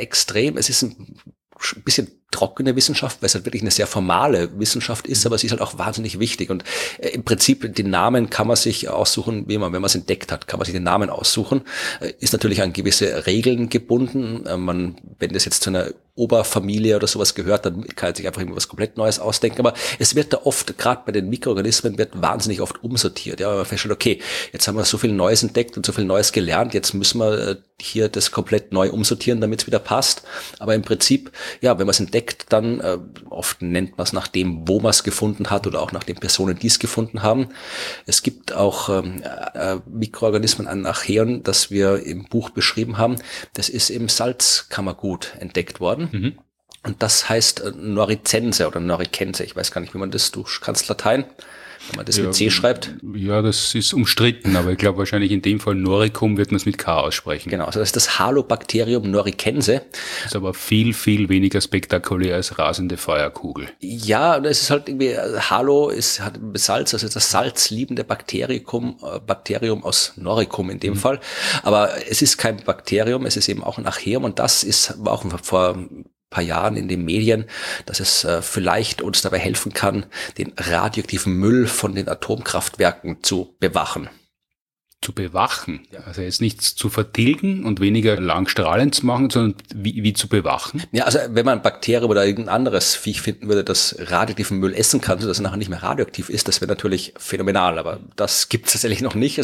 ein bisschen trockene Wissenschaft, weil es halt wirklich eine sehr formale Wissenschaft ist, aber sie ist halt auch wahnsinnig wichtig. Und im Prinzip den Namen kann man sich aussuchen, wenn man es entdeckt hat, kann man sich den Namen aussuchen. Ist natürlich an gewisse Regeln gebunden. Wenn das jetzt zu einer Oberfamilie oder sowas gehört, dann kann man sich einfach irgendwas komplett Neues ausdenken. Aber es wird da oft, gerade bei den Mikroorganismen, wird wahnsinnig oft umsortiert. Ja, man feststellt, okay, jetzt haben wir so viel Neues entdeckt und so viel Neues gelernt, jetzt müssen wir hier das komplett neu umsortieren, damit es wieder passt. Aber im Prinzip, ja, wenn man es entdeckt, dann oft nennt man es nach dem, wo man es gefunden hat oder auch nach den Personen, die es gefunden haben. Es gibt auch Mikroorganismen an Archaeon, das wir im Buch beschrieben haben. Das ist im Salzkammergut entdeckt worden. Mhm. Und das heißt Noricense oder Noricense. Ich weiß gar nicht, wie man das, du kannst Latein, wenn man das mit C schreibt. Ja, das ist umstritten, aber ich glaube wahrscheinlich in dem Fall Noricum wird man es mit K aussprechen. Genau, also das ist das Halobacterium Noricense. Das ist aber viel, viel weniger spektakulär als rasende Feuerkugel. Ja, und es ist halt irgendwie, Halo hat Salz, also das salzliebende Bakterium aus Noricum in dem Fall. Aber es ist kein Bakterium, es ist eben auch ein Archaeum und das war auch vor paar Jahren in den Medien, dass es vielleicht uns dabei helfen kann, den radioaktiven Müll von den Atomkraftwerken zu bewachen. Zu bewachen, ja. Also jetzt nichts zu vertilgen und weniger lang strahlend zu machen, sondern wie zu bewachen? Ja, also wenn man ein Bakterium oder irgendein anderes Viech finden würde, das radioaktiven Müll essen kann, sodass er nachher nicht mehr radioaktiv ist, das wäre natürlich phänomenal, aber das gibt es tatsächlich noch nicht,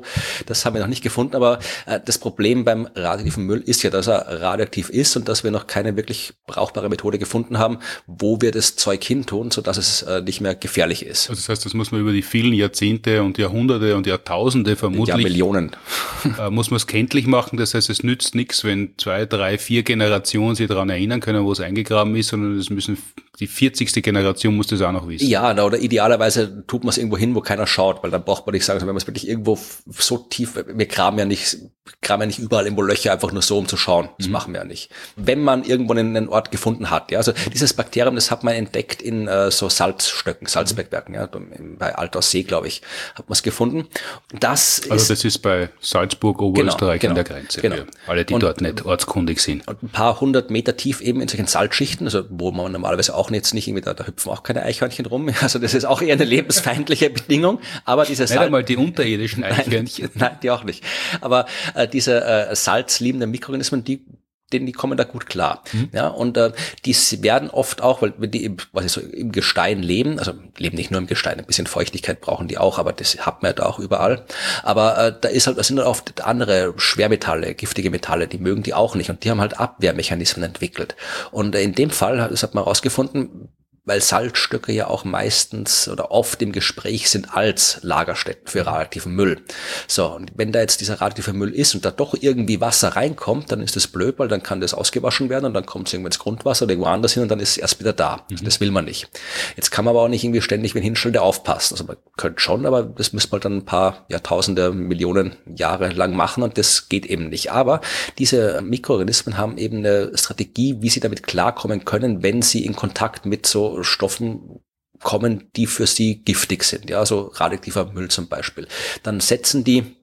das haben wir noch nicht gefunden, aber das Problem beim radioaktiven Müll ist ja, dass er radioaktiv ist und dass wir noch keine wirklich brauchbare Methode gefunden haben, wo wir das Zeug hintun, sodass es nicht mehr gefährlich ist. Also das heißt, das muss man über die vielen Jahrzehnte und Jahrhunderte und Jahrtausende vermutlich Millionen. Muss man es kenntlich machen, das heißt, es nützt nichts, wenn 2, 3, 4 Generationen sich daran erinnern können, wo es eingegraben ist, sondern die 40. Generation muss das auch noch wissen. Ja, oder idealerweise tut man es irgendwo hin, wo keiner schaut, weil dann braucht man nicht sagen, wenn man es wirklich irgendwo so tief, wir graben ja nicht überall irgendwo Löcher einfach nur so, um zu schauen. Das machen wir ja nicht. Wenn man irgendwo einen Ort gefunden hat, ja, also dieses Bakterium, das hat man entdeckt in so Salzstöcken, Salzbergwerken, ja, bei Altaussee, glaube ich, hat man es gefunden. Das ist bei Salzburg, Oberösterreich an der Grenze. Genau. Für alle, die dort nicht ortskundig sind. Und ein paar hundert Meter tief eben in solchen Salzschichten, also wo man normalerweise auch jetzt nicht irgendwie, da hüpfen auch keine Eichhörnchen rum, also das ist auch eher eine lebensfeindliche Bedingung, aber diese nicht einmal die unterirdischen Eichhörnchen. Nein, die auch nicht. Aber diese salzliebenden Mikroorganismen, die kommen da gut klar. Ja, und die werden oft auch, weil die im Gestein leben, also leben nicht nur im Gestein, ein bisschen Feuchtigkeit brauchen die auch, aber das hat man ja da auch überall. Aber da sind dann oft andere Schwermetalle, giftige Metalle, die mögen die auch nicht und die haben halt Abwehrmechanismen entwickelt. Und in dem Fall, das hat man herausgefunden, weil Salzstöcke ja auch meistens oder oft im Gespräch sind als Lagerstätten für radioaktiven Müll. So, und wenn da jetzt dieser radioaktive Müll ist und da doch irgendwie Wasser reinkommt, dann ist das blöd, weil dann kann das ausgewaschen werden und dann kommt es irgendwo ins Grundwasser oder irgendwo anders hin und dann ist es erst wieder da. Das will man nicht. Jetzt kann man aber auch nicht irgendwie ständig wen hinstellen, der aufpasst. Also man könnte schon, aber das müsste man dann ein paar Jahrtausende, Millionen Jahre lang machen und das geht eben nicht. Aber diese Mikroorganismen haben eben eine Strategie, wie sie damit klarkommen können, wenn sie in Kontakt mit so Stoffen kommen, die für sie giftig sind, ja, so radioaktiver Müll zum Beispiel. Dann setzen die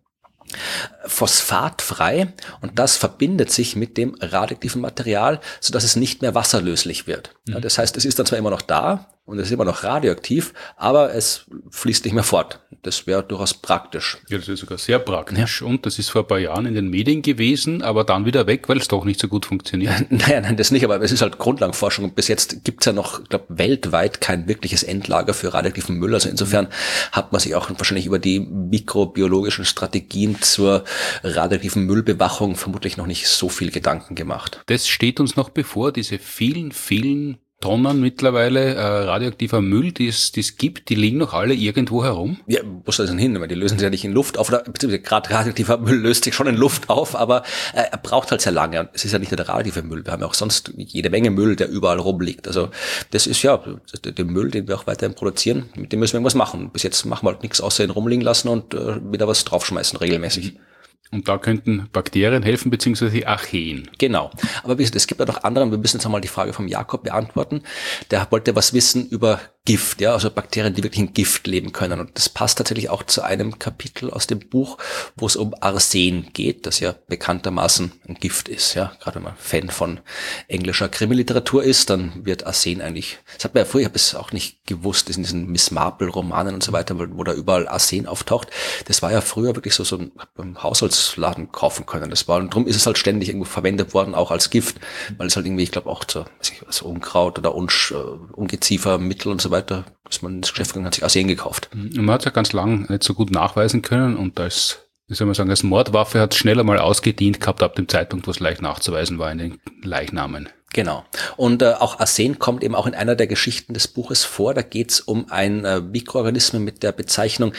Phosphat frei und das verbindet sich mit dem radioaktiven Material, sodass es nicht mehr wasserlöslich wird. Ja, das heißt, es ist dann zwar immer noch da und es ist immer noch radioaktiv, aber es fließt nicht mehr fort. Das wäre durchaus praktisch. Ja, das ist sogar sehr praktisch. Ja. Und das ist vor ein paar Jahren in den Medien gewesen, aber dann wieder weg, weil es doch nicht so gut funktioniert. Nein, das nicht, aber es ist halt Grundlagenforschung. Und bis jetzt gibt's ja noch, ich glaube, weltweit kein wirkliches Endlager für radioaktiven Müll. Also insofern hat man sich auch wahrscheinlich über die mikrobiologischen Strategien zur radioaktiven Müllbewachung vermutlich noch nicht so viel Gedanken gemacht. Das steht uns noch bevor, diese vielen, vielen Tonnen mittlerweile radioaktiver Müll, die es gibt, die liegen noch alle irgendwo herum? Ja, wo soll das denn hin? Weil die lösen sich ja nicht in Luft auf, oder beziehungsweise gerade radioaktiver Müll löst sich schon in Luft auf, aber er braucht halt sehr lange. Und es ist ja nicht nur der radioaktive Müll, wir haben ja auch sonst jede Menge Müll, der überall rumliegt. Also das ist ja der Müll, den wir auch weiterhin produzieren, mit dem müssen wir irgendwas machen. Bis jetzt machen wir halt nichts außer ihn rumliegen lassen und wieder was draufschmeißen regelmäßig. Und da könnten Bakterien helfen, beziehungsweise Archeen. Genau. Aber es gibt ja noch andere, wir müssen jetzt einmal die Frage vom Jakob beantworten. Der wollte was wissen über Gift, ja, also Bakterien, die wirklich in Gift leben können. Und das passt tatsächlich auch zu einem Kapitel aus dem Buch, wo es um Arsen geht, das ja bekanntermaßen ein Gift ist, ja. Gerade wenn man Fan von englischer Krimiliteratur ist, dann wird Arsen eigentlich, das hat man ja früher, ich habe es auch nicht gewusst, in diesen Miss Marple-Romanen und so weiter, wo da überall Arsen auftaucht. Das war ja früher wirklich so ein Haushaltsladen kaufen können. Das war, und darum ist es halt ständig irgendwo verwendet worden, auch als Gift, weil es halt irgendwie, ich glaube auch so Unkraut oder Ungeziefermittel und so weiter, dass man ins Geschäft gegangen hat, sich Arsen gekauft. Man hat es ja ganz lang nicht so gut nachweisen können und als Mordwaffe hat es schneller mal ausgedient gehabt ab dem Zeitpunkt, wo es leicht nachzuweisen war in den Leichnamen. Genau. Und auch Arsen kommt eben auch in einer der Geschichten des Buches vor. Da geht es um ein Mikroorganismus mit der Bezeichnung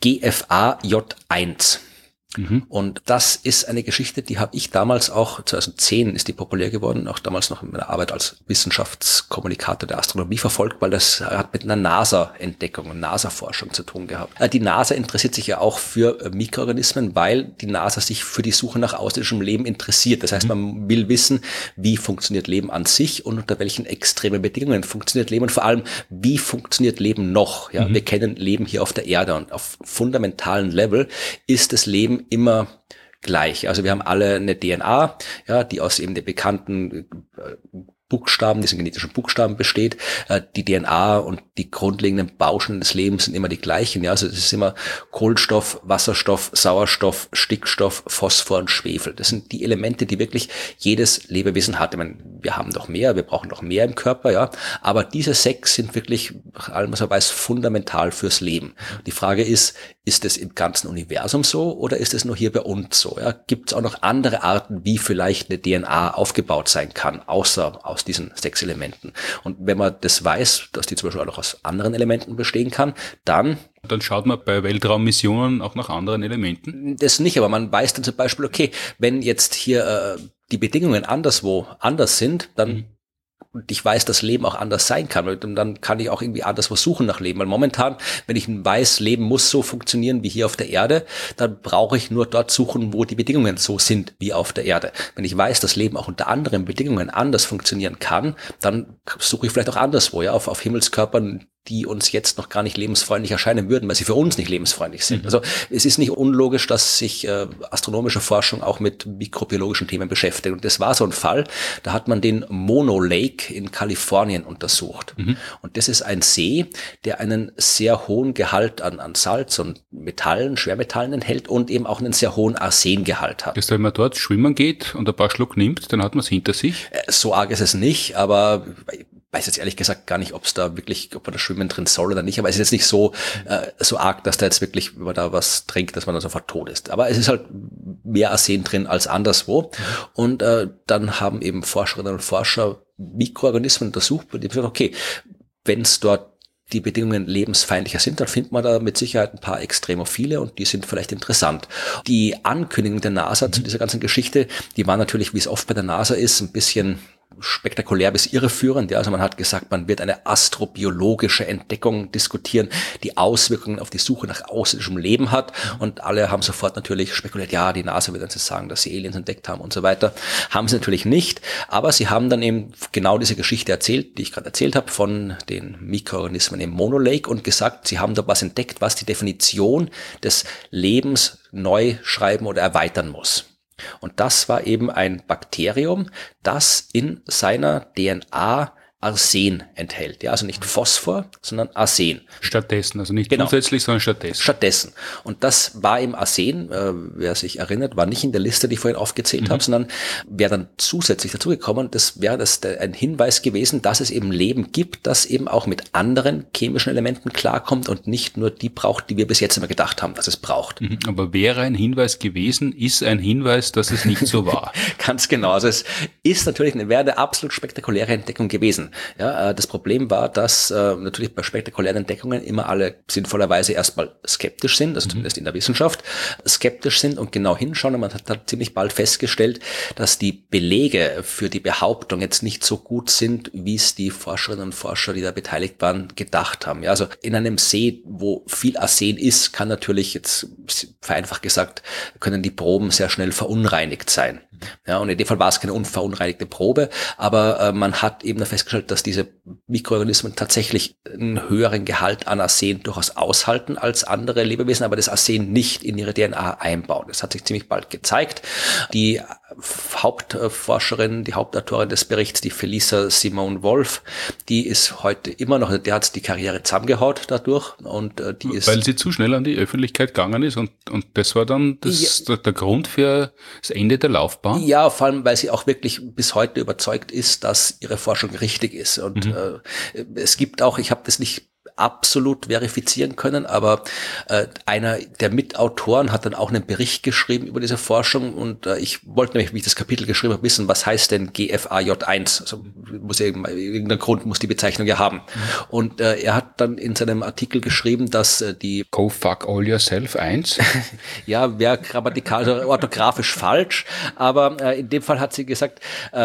GFAJ1. Und das ist eine Geschichte, die habe ich damals auch, 2010 ist die populär geworden, auch damals noch in meiner Arbeit als Wissenschaftskommunikator der Astronomie verfolgt, weil das hat mit einer NASA-Entdeckung und NASA-Forschung zu tun gehabt. Die NASA interessiert sich ja auch für Mikroorganismen, weil die NASA sich für die Suche nach außerirdischem Leben interessiert. Das heißt, man will wissen, wie funktioniert Leben an sich und unter welchen extremen Bedingungen funktioniert Leben und vor allem, wie funktioniert Leben noch? Ja, wir kennen Leben hier auf der Erde und auf fundamentalen Level ist das Leben immer gleich. Also wir haben alle eine DNA, ja, die aus eben den bekannten Buchstaben, diesen genetischen Buchstaben besteht. Die DNA und die grundlegenden Bausteine des Lebens sind immer die gleichen. Ja, also es ist immer Kohlenstoff, Wasserstoff, Sauerstoff, Stickstoff, Phosphor und Schwefel. Das sind die Elemente, die wirklich jedes Lebewesen hat. Ich meine, wir haben noch mehr, wir brauchen noch mehr im Körper, ja. Aber diese 6 sind wirklich, nach allem, was man weiß, fundamental fürs Leben. Die Frage ist es im ganzen Universum so oder ist es nur hier bei uns so? Ja, gibt es auch noch andere Arten, wie vielleicht eine DNA aufgebaut sein kann, außer aus diesen 6 Elementen? Und wenn man das weiß, dass die zum Beispiel auch noch aus anderen Elementen bestehen kann, dann schaut man bei Weltraummissionen auch nach anderen Elementen? Das nicht, aber man weiß dann zum Beispiel, okay, wenn jetzt hier die Bedingungen anderswo anders sind, dann und ich weiß, dass Leben auch anders sein kann. Und dann kann ich auch irgendwie anderswo suchen nach Leben. Weil momentan, wenn ich weiß, Leben muss so funktionieren wie hier auf der Erde, dann brauche ich nur dort suchen, wo die Bedingungen so sind wie auf der Erde. Wenn ich weiß, dass Leben auch unter anderen Bedingungen anders funktionieren kann, dann suche ich vielleicht auch anderswo, ja, auf Himmelskörpern, die uns jetzt noch gar nicht lebensfreundlich erscheinen würden, weil sie für uns nicht lebensfreundlich sind. Also es ist nicht unlogisch, dass sich astronomische Forschung auch mit mikrobiologischen Themen beschäftigt. Und das war so ein Fall, da hat man den Mono Lake in Kalifornien untersucht. Und das ist ein See, der einen sehr hohen Gehalt an Salz und Metallen, Schwermetallen enthält und eben auch einen sehr hohen Arsengehalt hat. Das heißt, wenn man dort schwimmen geht und ein paar Schluck nimmt, dann hat man es hinter sich? So arg ist es nicht, aber weiß jetzt ehrlich gesagt gar nicht, ob man da schwimmen drin soll oder nicht, aber es ist jetzt nicht so arg, dass da jetzt wirklich, wenn man da was trinkt, dass man dann sofort tot ist. Aber es ist halt mehr Arsen drin als anderswo. Und dann haben eben Forscherinnen und Forscher Mikroorganismen untersucht, bei denen gesagt, okay, wenn es dort die Bedingungen lebensfeindlicher sind, dann findet man da mit Sicherheit ein paar Extremophile und die sind vielleicht interessant. Die Ankündigung der NASA zu dieser ganzen Geschichte, die war natürlich, wie es oft bei der NASA ist, ein bisschen spektakulär bis irreführend. Ja, also man hat gesagt, man wird eine astrobiologische Entdeckung diskutieren, die Auswirkungen auf die Suche nach außerirdischem Leben hat. Und alle haben sofort natürlich spekuliert, ja, die NASA wird uns jetzt sagen, dass sie Aliens entdeckt haben und so weiter. Haben sie natürlich nicht. Aber sie haben dann eben genau diese Geschichte erzählt, die ich gerade erzählt habe, von den Mikroorganismen im Mono Lake und gesagt, sie haben da was entdeckt, was die Definition des Lebens neu schreiben oder erweitern muss. Und das war eben ein Bakterium, das in seiner DNA Arsen enthält. Ja, also nicht Phosphor, sondern Arsen. Stattdessen, also nicht zusätzlich, sondern stattdessen. Stattdessen. Und das war im Arsen, wer sich erinnert, war nicht in der Liste, die ich vorhin aufgezählt habe, sondern wäre dann zusätzlich dazugekommen. Das wäre ein Hinweis gewesen, dass es eben Leben gibt, das eben auch mit anderen chemischen Elementen klarkommt und nicht nur die braucht, die wir bis jetzt immer gedacht haben, dass es braucht. Aber wäre ein Hinweis gewesen, ist ein Hinweis, dass es nicht so war. Ganz genau. Also es ist natürlich wäre eine absolut spektakuläre Entdeckung gewesen. Ja, das Problem war, dass natürlich bei spektakulären Entdeckungen immer alle sinnvollerweise erstmal skeptisch sind, also zumindest in der Wissenschaft skeptisch sind und genau hinschauen. Und man hat dann ziemlich bald festgestellt, dass die Belege für die Behauptung jetzt nicht so gut sind, wie es die Forscherinnen und Forscher, die da beteiligt waren, gedacht haben. Ja, also in einem See, wo viel Arsen ist, kann natürlich jetzt vereinfacht gesagt, können die Proben sehr schnell verunreinigt sein. Ja, und in dem Fall war es keine unverunreinigte Probe, aber man hat eben festgestellt, dass diese Mikroorganismen tatsächlich einen höheren Gehalt an Arsen durchaus aushalten als andere Lebewesen, aber das Arsen nicht in ihre DNA einbauen. Das hat sich ziemlich bald gezeigt. Die Hauptforscherin, die Hauptautorin des Berichts, die Felisa Simone Wolf, die ist heute immer noch, der hat die Karriere zusammengehaut dadurch und die ist... Weil sie zu schnell an die Öffentlichkeit gegangen ist und das war dann der Grund für das Ende der Laufbahn? Ja, vor allem, weil sie auch wirklich bis heute überzeugt ist, dass ihre Forschung richtig ist. Und es gibt auch, ich habe das nicht absolut verifizieren können, aber einer der Mitautoren hat dann auch einen Bericht geschrieben über diese Forschung und ich wollte nämlich, wie ich das Kapitel geschrieben habe, wissen, was heißt denn GFAJ1? Also muss irgendein Grund muss die Bezeichnung ja haben. Und er hat dann in seinem Artikel geschrieben, dass die Go fuck all yourself 1? Ja, wäre grammatikalisch, also orthografisch falsch, aber in dem Fall hat sie gesagt,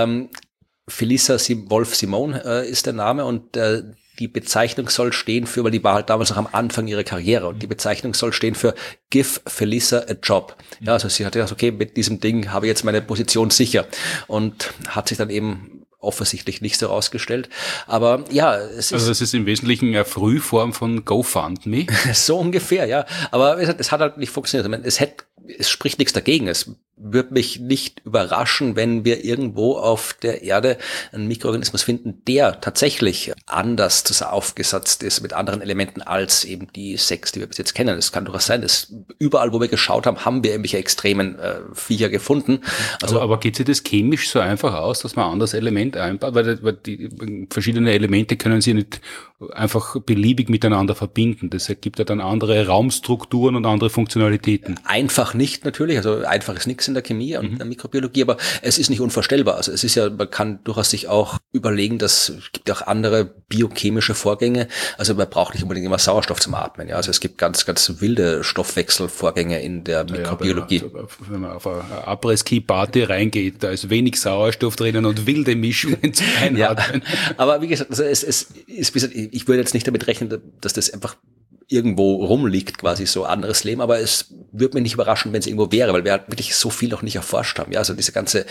Felisa Wolf Simone ist der Name und die Bezeichnung soll stehen für, weil die war halt damals noch am Anfang ihrer Karriere und die Bezeichnung soll stehen für Give Felisa a Job. Ja, also sie hat gesagt, okay, mit diesem Ding habe ich jetzt meine Position sicher und hat sich dann eben offensichtlich nicht so rausgestellt. Aber ja, es ist im Wesentlichen eine Frühform von GoFundMe. So ungefähr, ja. Aber es hat halt nicht funktioniert. Es spricht nichts dagegen. Es würde mich nicht überraschen, wenn wir irgendwo auf der Erde einen Mikroorganismus finden, der tatsächlich anders aufgesetzt ist mit anderen Elementen als eben die 6, die wir bis jetzt kennen. Es kann durchaus sein, dass überall, wo wir geschaut haben, haben wir irgendwelche extremen Viecher gefunden. Also, aber geht sich das chemisch so einfach aus, dass man ein anderes Element einbaut? Weil die verschiedene Elemente können sie nicht einfach beliebig miteinander verbinden. Das ergibt ja dann andere Raumstrukturen und andere Funktionalitäten. Einfach nicht natürlich, also einfach ist nichts in der Chemie und in der Mikrobiologie, aber es ist nicht unvorstellbar. Also es ist ja, man kann durchaus sich auch überlegen, dass es gibt auch andere biochemische Vorgänge. Also man braucht nicht unbedingt immer Sauerstoff zum Atmen. Ja, also es gibt ganz, ganz wilde Stoffwechselvorgänge in der Mikrobiologie. Ja, wenn man auf eine Après-Ski-Party reingeht, da ist wenig Sauerstoff drinnen und wilde Mischungen zum Einatmen. Ja, aber wie gesagt, also es ist, ich würde jetzt nicht damit rechnen, dass das einfach irgendwo rumliegt, quasi so anderes Leben, aber es würde mich nicht überraschen, wenn es irgendwo wäre, weil wir halt wirklich so viel noch nicht erforscht haben. Ja, also diese ganze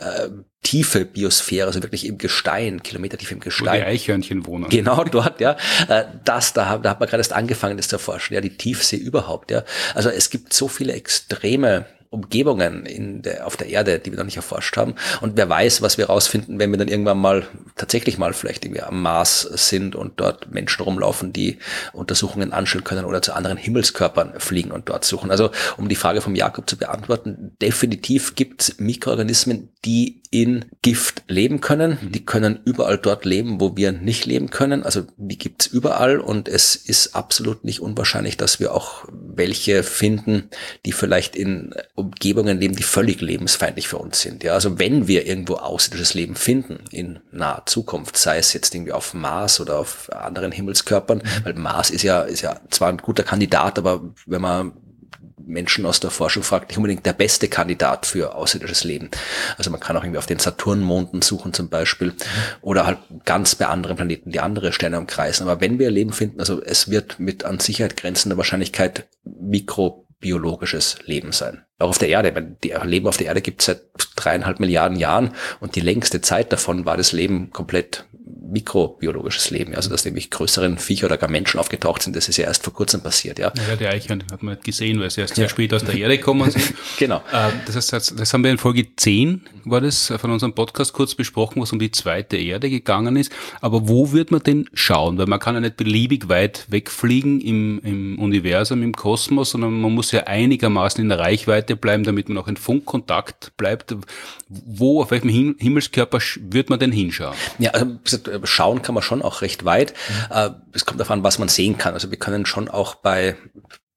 tiefe Biosphäre, also wirklich im Gestein, kilometertief im Gestein. Wo die Eichhörnchen wohnen. Genau dort, ja. Da hat man gerade erst angefangen, das zu erforschen, ja, die Tiefsee überhaupt, ja. Also es gibt so viele extreme Umgebungen auf der Erde, die wir noch nicht erforscht haben. Und wer weiß, was wir rausfinden, wenn wir dann irgendwann tatsächlich mal vielleicht irgendwie am Mars sind und dort Menschen rumlaufen, die Untersuchungen anstellen können oder zu anderen Himmelskörpern fliegen und dort suchen. Also, um die Frage vom Jakob zu beantworten, definitiv gibt es Mikroorganismen, die in Gift leben können. Die können überall dort leben, wo wir nicht leben können. Also, die gibt's überall und es ist absolut nicht unwahrscheinlich, dass wir auch welche finden, die vielleicht in Umgebungen leben, die völlig lebensfeindlich für uns sind. Ja, also wenn wir irgendwo außerirdisches Leben finden in naher Zukunft, sei es jetzt irgendwie auf Mars oder auf anderen Himmelskörpern, weil Mars ist ja zwar ein guter Kandidat, aber wenn man Menschen aus der Forschung fragt, nicht unbedingt der beste Kandidat für außerirdisches Leben. Also man kann auch irgendwie auf den Saturnmonden suchen zum Beispiel oder halt ganz bei anderen Planeten, die andere Sterne umkreisen. Aber wenn wir Leben finden, also es wird mit an Sicherheit grenzender Wahrscheinlichkeit mikrobiologisches Leben sein. Auch auf der Erde. Leben auf der Erde gibt es seit 3,5 Milliarden Jahren und die längste Zeit davon war das Leben komplett mikrobiologisches Leben. Also dass nämlich größeren Viecher oder gar Menschen aufgetaucht sind, das ist ja erst vor kurzem passiert. Ja, die Eichhörnchen hat man nicht gesehen, weil sie erst sehr spät aus der Erde gekommen sind. Genau. Das heißt, das haben wir in Folge 10, war das von unserem Podcast kurz besprochen, wo es um die zweite Erde gegangen ist. Aber wo wird man denn schauen? Weil man kann ja nicht beliebig weit wegfliegen im Universum, im Kosmos, sondern man muss ja einigermaßen in der Reichweite bleiben, damit man auch in Funkkontakt bleibt. Wo, auf welchem Himmelskörper wird man denn hinschauen? Ja, also schauen kann man schon auch recht weit. Es kommt darauf an, was man sehen kann. Also wir können schon auch bei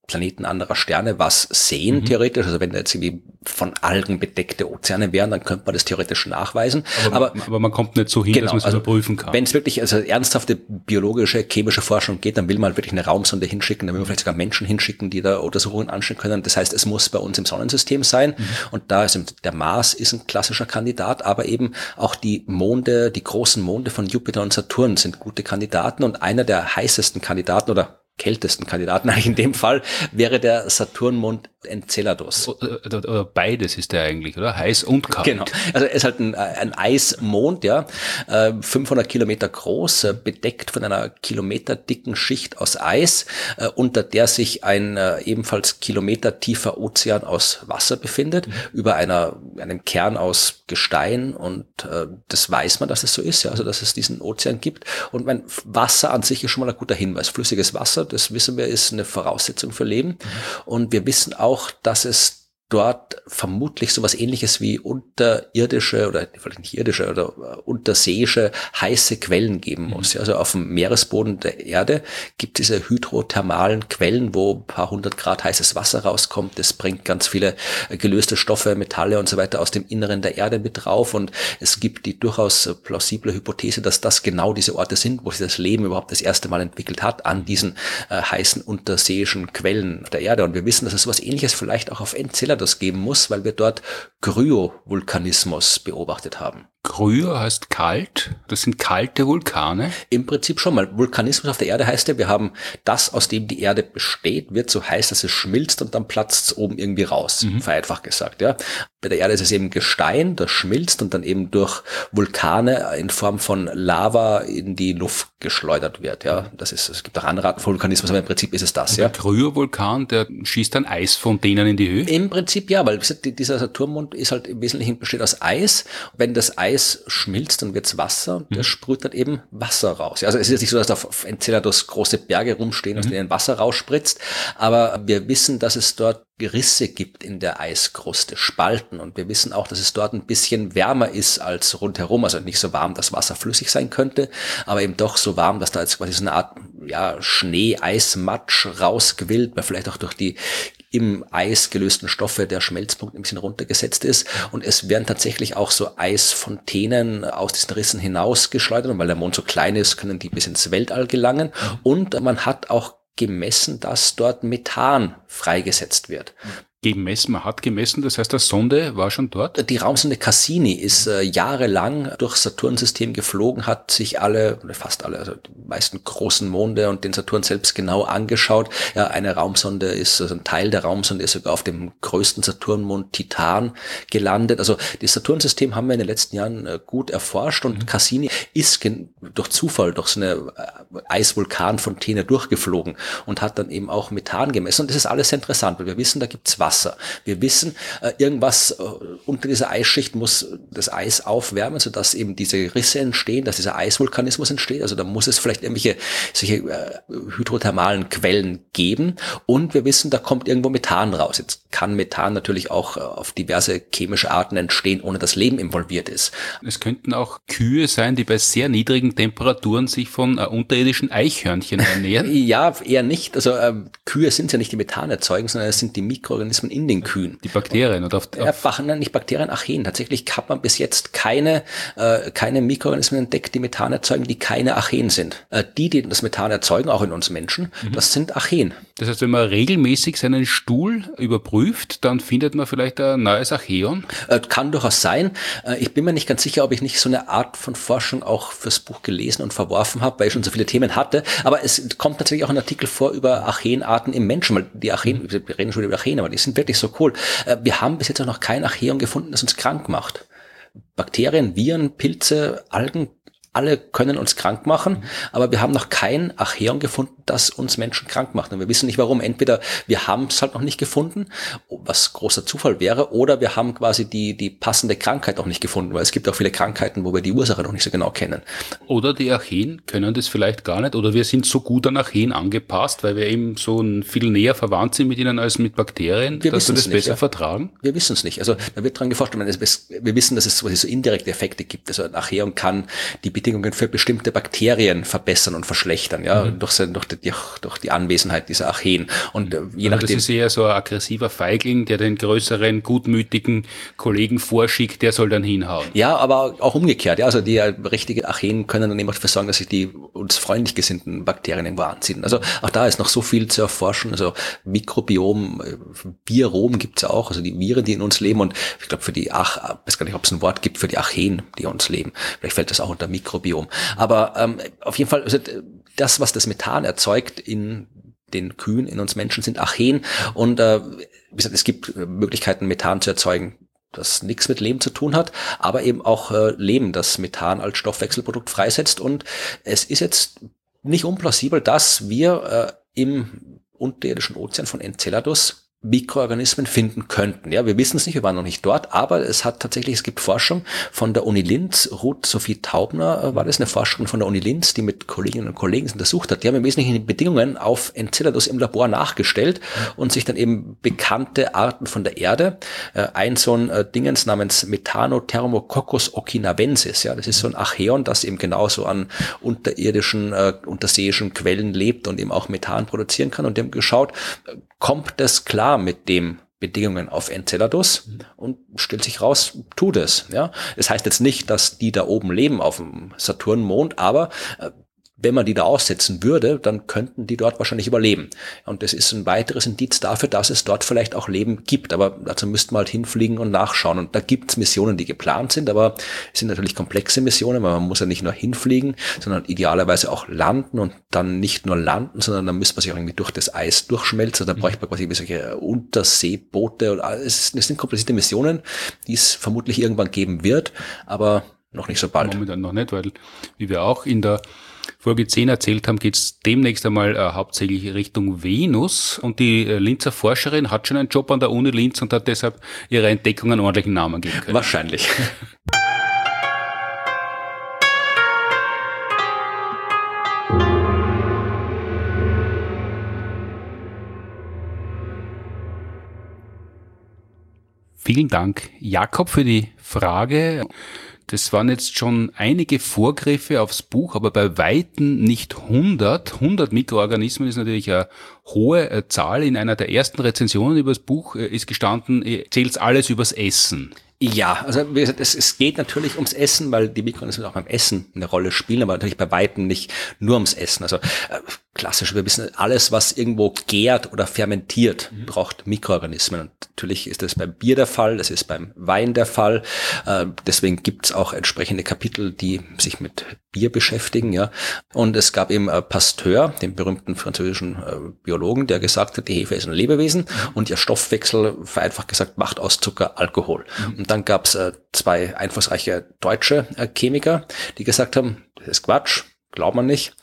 Planeten anderer Sterne was sehen, theoretisch. Also wenn da jetzt irgendwie von Algen bedeckte Ozeane wären, dann könnte man das theoretisch nachweisen. Aber man kommt nicht so hin, genau, dass man es überprüfen kann. Wenn es wirklich ernsthafte biologische, chemische Forschung geht, dann will man wirklich eine Raumsonde hinschicken, dann will man vielleicht sogar Menschen hinschicken, die da Untersuchungen anstellen können. Das heißt, es muss bei uns im Sonnensystem sein. Und da ist der Mars ist ein klassischer Kandidat, aber eben auch die Monde, die großen Monde von Jupiter und Saturn sind gute Kandidaten. Und einer der heißesten Kandidaten oder kältesten Kandidaten eigentlich in dem Fall wäre der Saturnmond Enceladus. Oder beides ist der eigentlich, oder? Heiß und kalt. Genau. Also er ist halt ein Eismond, ja, 500 Kilometer groß, bedeckt von einer kilometerdicken Schicht aus Eis, unter der sich ein ebenfalls kilometertiefer Ozean aus Wasser befindet, über einem Kern aus Gestein, und das weiß man, dass es so ist, ja, also dass es diesen Ozean gibt. Und Wasser an sich ist schon mal ein guter Hinweis. Flüssiges Wasser, das wissen wir, ist eine Voraussetzung für Leben. Und wir wissen auch, dass es dort vermutlich sowas Ähnliches wie unterirdische oder vielleicht nicht irdische oder unterseeische heiße Quellen geben muss. Also auf dem Meeresboden der Erde gibt es diese hydrothermalen Quellen, wo ein paar 100 Grad heißes Wasser rauskommt. Das bringt ganz viele gelöste Stoffe, Metalle und so weiter aus dem Inneren der Erde mit drauf. Und es gibt die durchaus plausible Hypothese, dass das genau diese Orte sind, wo sich das Leben überhaupt das erste Mal entwickelt hat, an diesen heißen unterseeischen Quellen der Erde. Und wir wissen, dass es sowas Ähnliches vielleicht auch auf Enceladus geben muss, weil wir dort Kryovulkanismus beobachtet haben. Kryo heißt kalt, das sind kalte Vulkane. Im Prinzip schon mal. Vulkanismus auf der Erde heißt ja, wir haben das, aus dem die Erde besteht, wird so heiß, dass es schmilzt und dann platzt es oben irgendwie raus, vereinfacht gesagt. Ja. Bei der Erde ist es eben Gestein, das schmilzt und dann eben durch Vulkane in Form von Lava in die Luft geschleudert wird. Ja. Es gibt auch andere Arten von Vulkanismus, aber im Prinzip ist es das. Ja. Der Kryovulkan, der schießt dann Eisfontänen in die Höhe? Im Prinzip ja, weil dieser Saturnmond ist halt im Wesentlichen besteht aus Eis. Wenn das Eis schmilzt, dann wird's Wasser und das sprüht dann eben Wasser raus. Also es ist jetzt nicht so, dass da auf Enceladus große Berge rumstehen, aus denen Wasser rausspritzt, aber wir wissen, dass es dort Risse gibt in der Eiskruste, Spalten, und wir wissen auch, dass es dort ein bisschen wärmer ist als rundherum, also nicht so warm, dass Wasser flüssig sein könnte, aber eben doch so warm, dass da jetzt quasi so eine Art Schnee, Eismatsch rausquillt, weil vielleicht auch durch die im Eis gelösten Stoffe der Schmelzpunkt ein bisschen runtergesetzt ist, und es werden tatsächlich auch so Eisfontänen aus diesen Rissen hinausgeschleudert, und weil der Mond so klein ist, können die bis ins Weltall gelangen, und man hat auch gemessen, dass dort Methan freigesetzt wird. Man hat gemessen, das heißt, der Sonde war schon dort? Die Raumsonde Cassini ist jahrelang durchs Saturnsystem geflogen, hat sich fast alle, also die meisten großen Monde und den Saturn selbst genau angeschaut. Ja, ein Teil der Raumsonde ist sogar auf dem größten Saturnmond Titan gelandet. Also das Saturnsystem haben wir in den letzten Jahren gut erforscht, und Cassini ist durch Zufall durch so eine Eisvulkanfontäne durchgeflogen und hat dann eben auch Methan gemessen. Und das ist alles sehr interessant, weil wir wissen, da gibt's Wasser. Wir wissen, irgendwas unter dieser Eisschicht muss das Eis aufwärmen, sodass eben diese Risse entstehen, dass dieser Eisvulkanismus entsteht. Also da muss es vielleicht irgendwelche solche hydrothermalen Quellen geben. Und wir wissen, da kommt irgendwo Methan raus. Jetzt kann Methan natürlich auch auf diverse chemische Arten entstehen, ohne dass Leben involviert ist. Es könnten auch Kühe sein, die bei sehr niedrigen Temperaturen sich von unterirdischen Eichhörnchen ernähren. Ja, eher nicht. Also Kühe sind ja nicht die Methan erzeugen, sondern es sind die Mikroorganismen in den Kühen. Die Bakterien oder nicht Bakterien, Archeen. Tatsächlich hat man bis jetzt keine Mikroorganismen entdeckt, die Methan erzeugen, die keine Archeen sind. Die das Methan erzeugen, auch in uns Menschen, das sind Archeen. Das heißt, wenn man regelmäßig seinen Stuhl überprüft, dann findet man vielleicht ein neues Archeon? Kann durchaus sein. Ich bin mir nicht ganz sicher, ob ich nicht so eine Art von Forschung auch fürs Buch gelesen und verworfen habe, weil ich schon so viele Themen hatte. Aber es kommt tatsächlich auch ein Artikel vor über Archeenarten im Menschen, weil die Archeen, wir reden schon über Archeen, aber die sind wirklich so cool. Wir haben bis jetzt auch noch kein Archeon gefunden, das uns krank macht. Bakterien, Viren, Pilze, Algen, alle können uns krank machen, aber wir haben noch kein Archeon gefunden, das uns Menschen krank macht. Und wir wissen nicht warum. Entweder wir haben es halt noch nicht gefunden, was großer Zufall wäre, oder wir haben quasi die passende Krankheit noch nicht gefunden, weil es gibt auch viele Krankheiten, wo wir die Ursache noch nicht so genau kennen. Oder die Archeen können das vielleicht gar nicht, oder wir sind so gut an Archeen angepasst, weil wir eben so viel näher verwandt sind mit ihnen als mit Bakterien, dass wir das besser vertragen? Wir wissen es nicht. Also da wird dran geforscht. Wir wissen, dass es so indirekte Effekte gibt. Also ein Archeon kann die Bedingungen für bestimmte Bakterien verbessern und verschlechtern, ja, durch die Anwesenheit dieser Archeen. Und je nachdem. Das ist eher so ein aggressiver Feigling, der den größeren, gutmütigen Kollegen vorschickt, der soll dann hinhauen. Ja, aber auch umgekehrt, ja, also die richtige Archeen können dann eben dafür sorgen, dass sich die uns freundlich gesinnten Bakterien irgendwo anziehen. Also auch da ist noch so viel zu erforschen, also Mikrobiom, Virom gibt's ja auch, also die Viren, die in uns leben, und ich glaube ich weiß gar nicht, ob es ein Wort gibt für die Archeen, die in uns leben. Vielleicht fällt das auch unter Mikrobiom. Aber auf jeden Fall, also das, was das Methan erzeugt in den Kühen, in uns Menschen, sind Archeen. Und wie gesagt, es gibt Möglichkeiten, Methan zu erzeugen, das nichts mit Leben zu tun hat, aber eben auch Leben, das Methan als Stoffwechselprodukt freisetzt. Und es ist jetzt nicht unplausibel, dass wir im unterirdischen Ozean von Enceladus Mikroorganismen finden könnten. Ja, wir wissen es nicht, wir waren noch nicht dort, aber es gibt Forschung von der Uni Linz, Ruth Sophie Taubner war das, eine Forscherin von der Uni Linz, die mit Kolleginnen und Kollegen untersucht hat. Die haben im Wesentlichen die Bedingungen auf Enceladus im Labor nachgestellt und sich dann eben bekannte Arten von der Erde, ein so ein Dingens namens Methanothermococcus okinawensis, ja, das ist so ein Archaeon, das eben genauso an unterirdischen, unterseeischen Quellen lebt und eben auch Methan produzieren kann, und die haben geschaut, kommt das klar mit den Bedingungen auf Enceladus, und stellt sich raus, tut es. Ja, es heißt jetzt nicht, dass die da oben leben auf dem Saturnmond, aber wenn man die da aussetzen würde, dann könnten die dort wahrscheinlich überleben. Und das ist ein weiteres Indiz dafür, dass es dort vielleicht auch Leben gibt. Aber dazu müsste man halt hinfliegen und nachschauen. Und da gibt es Missionen, die geplant sind, aber es sind natürlich komplexe Missionen, weil man muss ja nicht nur hinfliegen, sondern idealerweise auch landen, und dann nicht nur landen, sondern dann müsste man sich auch irgendwie durch das Eis durchschmelzen. Da bräuchte man quasi solche Unterseeboote. Und es sind komplizierte Missionen, die es vermutlich irgendwann geben wird, aber noch nicht so bald. Momentan noch nicht, weil, wie wir auch in der Folge 10 erzählt haben, geht es demnächst einmal hauptsächlich Richtung Venus, und die Linzer Forscherin hat schon einen Job an der Uni Linz und hat deshalb ihre Entdeckung einen ordentlichen Namen geben können. Wahrscheinlich. Vielen Dank, Jakob, für die Frage. Das waren jetzt schon einige Vorgriffe aufs Buch, aber bei Weitem nicht 100. 100 Mikroorganismen ist natürlich eine hohe Zahl. In einer der ersten Rezensionen über das Buch ist gestanden, ihr erzählt alles übers Essen. Ja, also wie gesagt, es geht natürlich ums Essen, weil die Mikroorganismen auch beim Essen eine Rolle spielen, aber natürlich bei Weitem nicht nur ums Essen. Also klassisch, wir wissen, alles, was irgendwo gärt oder fermentiert, braucht Mikroorganismen. Und natürlich ist das beim Bier der Fall, das ist beim Wein der Fall. Deswegen gibt's auch entsprechende Kapitel, die sich mit Bier beschäftigen. Ja. Und es gab eben Pasteur, den berühmten französischen Biologen, der gesagt hat, die Hefe ist ein Lebewesen und ihr Stoffwechsel, vereinfacht gesagt, macht aus Zucker Alkohol. Und dann gab's zwei einflussreiche deutsche Chemiker, die gesagt haben, das ist Quatsch. Glaubt man nicht.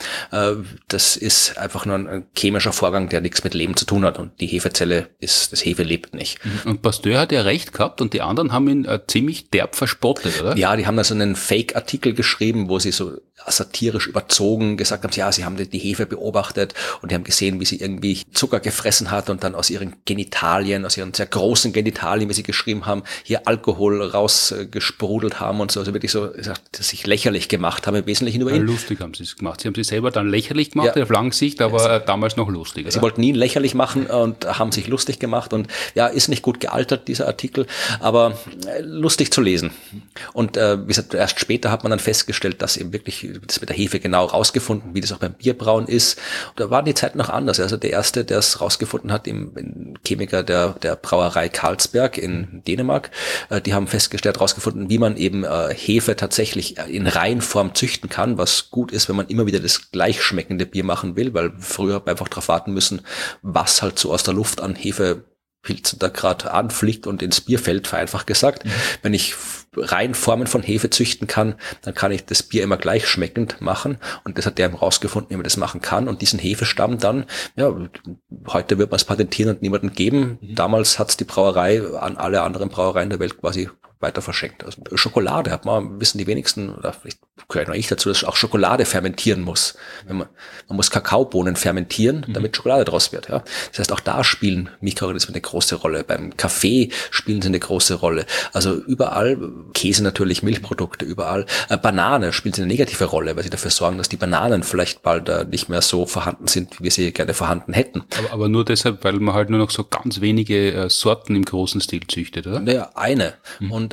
Das ist einfach nur ein chemischer Vorgang, der nichts mit Leben zu tun hat. Und die Hefezelle das Hefe lebt nicht. Und Pasteur hat ja recht gehabt, und die anderen haben ihn ziemlich derb verspottet, oder? Ja, die haben da so einen Fake-Artikel geschrieben, wo sie so satirisch überzogen gesagt haben, ja, sie haben die Hefe beobachtet und die haben gesehen, wie sie irgendwie Zucker gefressen hat und dann aus ihren Genitalien, aus ihren sehr großen Genitalien, wie sie geschrieben haben, hier Alkohol rausgesprudelt haben und so. Also wirklich so, sich lächerlich gemacht haben, im Wesentlichen über ihn. Lustig haben sie es gemacht. Sie haben sich selber dann lächerlich gemacht, auf lange Sicht, aber damals noch lustig. Oder? Sie wollten ihn lächerlich machen und haben sich lustig gemacht, und ja, ist nicht gut gealtert, dieser Artikel, aber lustig zu lesen. Und wie gesagt, erst später hat man dann festgestellt, dass eben wirklich das mit der Hefe genau rausgefunden, wie das auch beim Bierbrauen ist. Und da waren die Zeiten noch anders. Also der erste, der es rausgefunden hat, ein Chemiker der Brauerei Carlsberg in Dänemark, die haben rausgefunden, wie man eben Hefe tatsächlich in Reinform züchten kann, was gut ist, wenn man immer wieder das gleich schmeckende Bier machen will, weil früher hat man einfach darauf warten müssen, was halt so aus der Luft an Hefepilzen da gerade anfliegt und ins Bier fällt, vereinfacht gesagt. Wenn ich Reinformen von Hefe züchten kann, dann kann ich das Bier immer gleich schmeckend machen, und das hat der eben rausgefunden, wie man das machen kann, und diesen Hefestamm dann, ja, heute wird man es patentieren und niemanden geben. Damals hat es die Brauerei an alle anderen Brauereien der Welt quasi weiter verschenkt. Also Schokolade wissen die wenigsten, oder vielleicht gehört noch ich dazu, dass auch Schokolade fermentieren muss. Man muss Kakaobohnen fermentieren, damit Schokolade draus wird. Ja. Das heißt, auch da spielen Mikroorganismen eine große Rolle. Beim Kaffee spielen sie eine große Rolle. Also überall, Käse natürlich, Milchprodukte, überall. Banane spielen sie eine negative Rolle, weil sie dafür sorgen, dass die Bananen vielleicht bald nicht mehr so vorhanden sind, wie wir sie gerne vorhanden hätten. Aber nur deshalb, weil man halt nur noch so ganz wenige Sorten im großen Stil züchtet, oder? Naja, eine. Und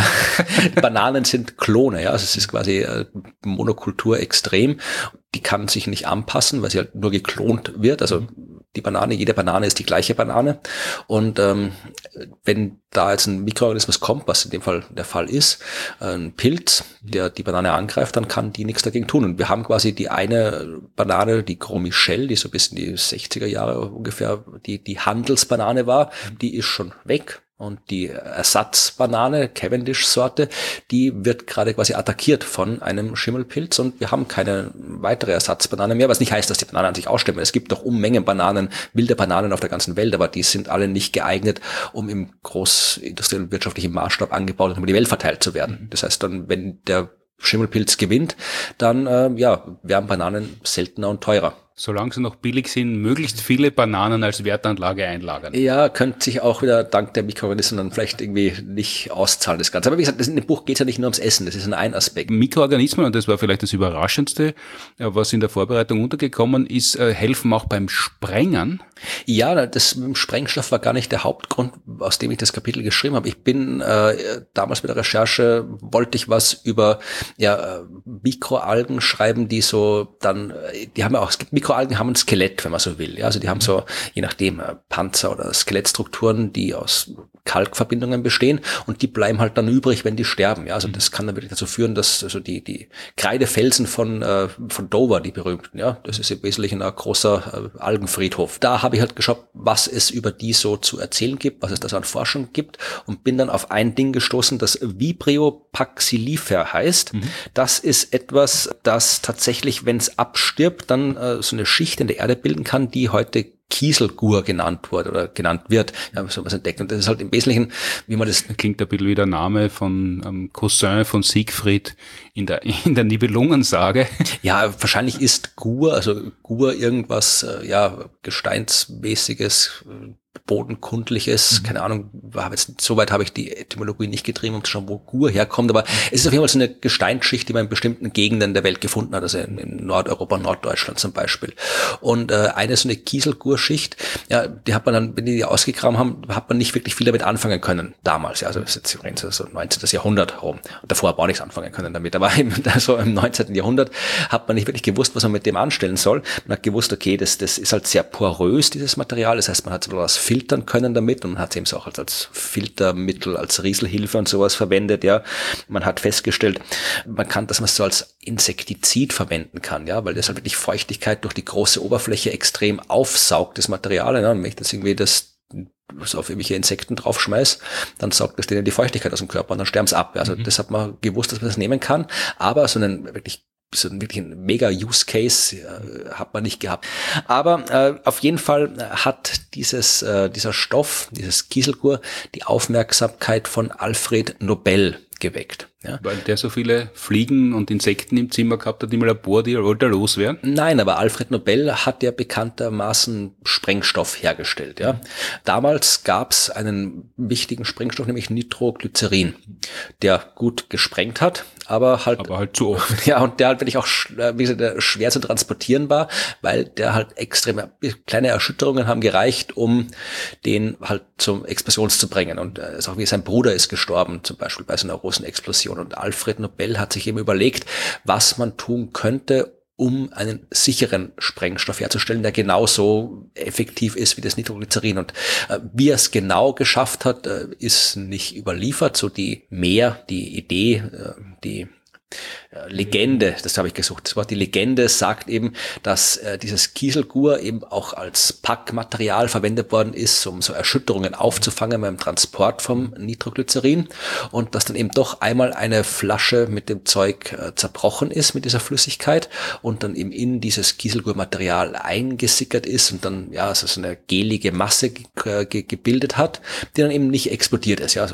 Bananen sind Klone, ja. Also es ist quasi Monokultur extrem. Die kann sich nicht anpassen, weil sie halt nur geklont wird. Also jede Banane ist die gleiche Banane. Und wenn da jetzt ein Mikroorganismus kommt, was in dem Fall der Fall ist, ein Pilz, der die Banane angreift, dann kann die nichts dagegen tun. Und wir haben quasi die eine Banane, die Gros Michel, die so bis in die 60er Jahre ungefähr die Handelsbanane war, die ist schon weg. Und die Ersatzbanane, Cavendish-Sorte, die wird gerade quasi attackiert von einem Schimmelpilz und wir haben keine weitere Ersatzbanane mehr, was nicht heißt, dass die Bananen an sich aussterben. Es gibt doch Unmengen Bananen, wilde Bananen auf der ganzen Welt, aber die sind alle nicht geeignet, um im großindustriellen wirtschaftlichen Maßstab angebaut und über die Welt verteilt zu werden. Das heißt dann, wenn der Schimmelpilz gewinnt, dann werden Bananen seltener und teurer. Solange sie noch billig sind, möglichst viele Bananen als Wertanlage einlagern. Ja, könnte sich auch wieder dank der Mikroorganismen dann vielleicht irgendwie nicht auszahlen, das Ganze. Aber wie gesagt, in dem Buch geht es ja nicht nur ums Essen, das ist nur ein Aspekt. Mikroorganismen, und das war vielleicht das Überraschendste, was in der Vorbereitung untergekommen ist, helfen auch beim Sprengen. Ja, das mit dem Sprengstoff war gar nicht der Hauptgrund, aus dem ich das Kapitel geschrieben habe. Ich bin damals bei der Recherche, wollte ich was über Mikroalgen schreiben, die so dann, die haben ja auch, es gibt Mikroalgen haben ein Skelett, wenn man so will. Ja, also die haben so, je nachdem, Panzer- oder Skelettstrukturen, die aus Kalkverbindungen bestehen und die bleiben halt dann übrig, wenn die sterben. Ja, also das kann dann wirklich dazu führen, dass also die Kreidefelsen von Dover, die berühmten, ja, das ist im Wesentlichen ein großer Algenfriedhof. Da habe ich halt geschaut, was es über die so zu erzählen gibt, was es da so an Forschung gibt und bin dann auf ein Ding gestoßen, das Vibrio paxillifer heißt. Das ist etwas, das tatsächlich, wenn es abstirbt, dann so eine Schicht in der Erde bilden kann, die heute Kieselgur genannt wurde oder genannt wird. Ja, so was entdeckt. Und das ist halt im Wesentlichen, wie man das... Klingt ein bisschen wie der Name von Cousin von Siegfried in der Nibelungensage. Ja, wahrscheinlich ist Gur irgendwas, gesteinsmäßiges, bodenkundliches, keine Ahnung, soweit habe ich die Etymologie nicht getrieben, um zu schauen, wo Gur herkommt, aber es ist auf jeden Fall so eine Gesteinsschicht, die man in bestimmten Gegenden der Welt gefunden hat, also in Nordeuropa, Norddeutschland zum Beispiel. Und eine so eine Kieselgurschicht, ja, die hat man dann, wenn die ausgegraben haben, hat man nicht wirklich viel damit anfangen können, damals, ja, also das ist jetzt so 19. Jahrhundert rum. Und davor hat man auch nichts anfangen können damit, aber so im 19. Jahrhundert hat man nicht wirklich gewusst, was man mit dem anstellen soll. Man hat gewusst, okay, das ist halt sehr porös, dieses Material, das heißt, man hat so was filtern können damit und man hat es eben auch als Filtermittel, als Rieselhilfe und sowas verwendet, ja. Man hat festgestellt, dass man es so als Insektizid verwenden kann, ja, weil das halt wirklich Feuchtigkeit durch die große Oberfläche extrem aufsaugt, das Material, ja. Und wenn ich das irgendwie so auf irgendwelche Insekten draufschmeiß, dann saugt das denen die Feuchtigkeit aus dem Körper und dann sterben sie ab. Ja. Also das hat man gewusst, dass man das nehmen kann, aber so ein mega Use Case hat man nicht gehabt. Aber auf jeden Fall hat dieser Stoff, dieses Kieselgur, die Aufmerksamkeit von Alfred Nobel geweckt. Ja. Weil der so viele Fliegen und Insekten im Zimmer gehabt hat, die im Labor, die wollte loswerden? Nein, aber Alfred Nobel hat ja bekanntermaßen Sprengstoff hergestellt. Ja. Damals gab es einen wichtigen Sprengstoff, nämlich Nitroglycerin, der gut gesprengt hat, aber halt zu oft. Ja, und der halt wirklich auch schwer zu transportieren war, weil der halt extreme kleine Erschütterungen haben gereicht, um den halt zur Explosion zu bringen. Und ist auch wie sein Bruder ist gestorben, zum Beispiel bei so einer großen Explosion. Und Alfred Nobel hat sich eben überlegt, was man tun könnte, um einen sicheren Sprengstoff herzustellen, der genauso effektiv ist wie das Nitroglycerin. Und wie er es genau geschafft hat, ist nicht überliefert. So die Idee, die Legende, das habe ich gesucht. Das Wort die Legende sagt eben, dass dieses Kieselgur eben auch als Packmaterial verwendet worden ist, um so Erschütterungen aufzufangen beim Transport vom Nitroglycerin und dass dann eben doch einmal eine Flasche mit dem Zeug zerbrochen ist mit dieser Flüssigkeit und dann eben in dieses Kieselgurmaterial eingesickert ist und dann so eine gelige Masse gebildet hat, die dann eben nicht explodiert ist. Ja, also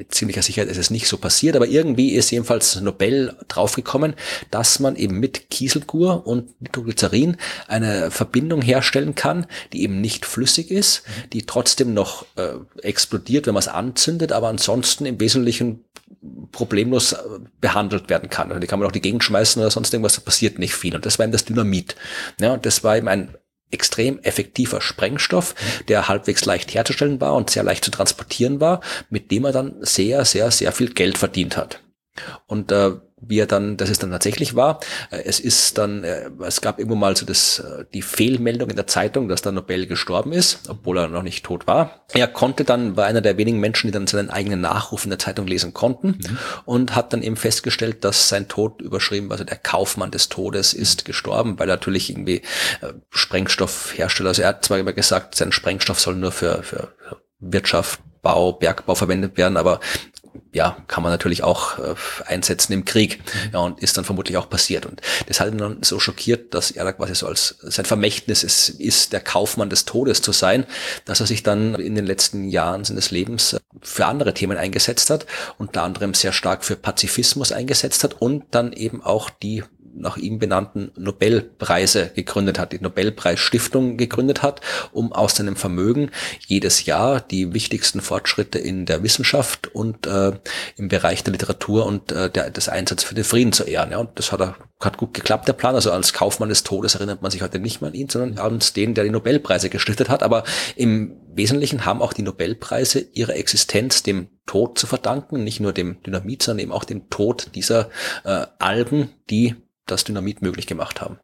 mit ziemlicher Sicherheit ist es nicht so passiert, aber irgendwie ist jedenfalls Nobel draufgekommen, dass man eben mit Kieselgur und Nitroglycerin eine Verbindung herstellen kann, die eben nicht flüssig ist, die trotzdem noch explodiert, wenn man es anzündet, aber ansonsten im Wesentlichen problemlos behandelt werden kann. Also die kann man auch die Gegend schmeißen oder sonst irgendwas, da passiert nicht viel. Und das war eben das Dynamit. Ja, und das war eben ein extrem effektiver Sprengstoff, der halbwegs leicht herzustellen war und sehr leicht zu transportieren war, mit dem er dann sehr, sehr, sehr viel Geld verdient hat. Und wie er dann, das ist dann tatsächlich war, es gab irgendwo mal so die Fehlmeldung in der Zeitung, dass der Nobel gestorben ist, obwohl er noch nicht tot war. Er war einer der wenigen Menschen, die dann seinen eigenen Nachruf in der Zeitung lesen konnten und hat dann eben festgestellt, dass sein Tod überschrieben war, also der Kaufmann des Todes ist gestorben, weil er natürlich irgendwie Sprengstoffhersteller, also er hat zwar immer gesagt, sein Sprengstoff soll nur für Wirtschaft, Bergbau verwendet werden, aber ja, kann man natürlich auch einsetzen im Krieg. Ja, und ist dann vermutlich auch passiert. Und das hat ihn dann so schockiert, dass er da quasi so als sein Vermächtnis ist, der Kaufmann des Todes zu sein, dass er sich dann in den letzten Jahren seines Lebens für andere Themen eingesetzt hat, unter anderem sehr stark für Pazifismus eingesetzt hat und dann eben auch die nach ihm benannten Nobelpreise gegründet hat, die Nobelpreisstiftung gegründet hat, um aus seinem Vermögen jedes Jahr die wichtigsten Fortschritte in der Wissenschaft und im Bereich der Literatur und des Einsatzes für den Frieden zu ehren. Ja, und das hat gut geklappt, der Plan. Also als Kaufmann des Todes erinnert man sich heute nicht mehr an ihn, sondern an den, der die Nobelpreise gestiftet hat. Aber im Wesentlichen haben auch die Nobelpreise ihre Existenz dem Tod zu verdanken, nicht nur dem Dynamit, sondern eben auch dem Tod dieser Algen, die das Dynamit möglich gemacht haben.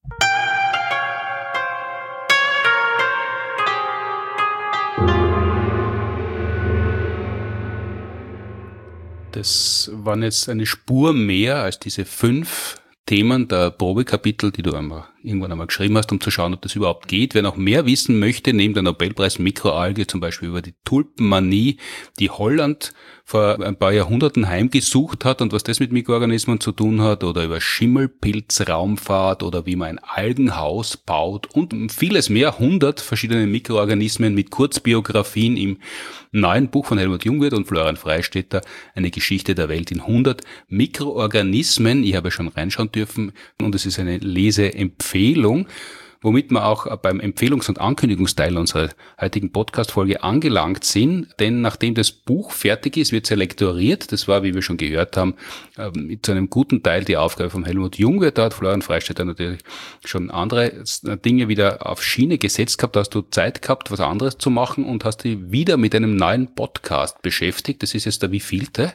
Das waren jetzt eine Spur mehr als diese 5 Themen der Probekapitel, die du irgendwann einmal geschrieben hast, um zu schauen, ob das überhaupt geht. Wer noch mehr wissen möchte, neben der Nobelpreis Mikroalge, zum Beispiel über die Tulpenmanie, die Holland vor ein paar Jahrhunderten heimgesucht hat und was das mit Mikroorganismen zu tun hat, oder über Schimmelpilzraumfahrt oder wie man ein Algenhaus baut und vieles mehr, 100 verschiedene Mikroorganismen mit Kurzbiografien im neuen Buch von Helmut Jungwirth und Florian Freistetter, eine Geschichte der Welt in 100 Mikroorganismen. Ich habe schon reinschauen dürfen und es ist eine Leseempfehlung, womit wir auch beim Empfehlungs- und Ankündigungsteil unserer heutigen Podcast-Folge angelangt sind. Denn nachdem das Buch fertig ist, wird es ja lektoriert. Das war, wie wir schon gehört haben, zu einem guten Teil die Aufgabe von Helmut Jungwirth. Da hat Florian Freistetter natürlich schon andere Dinge wieder auf Schiene gesetzt gehabt. Da hast du Zeit gehabt, was anderes zu machen und hast dich wieder mit einem neuen Podcast beschäftigt. Das ist jetzt der wievielte?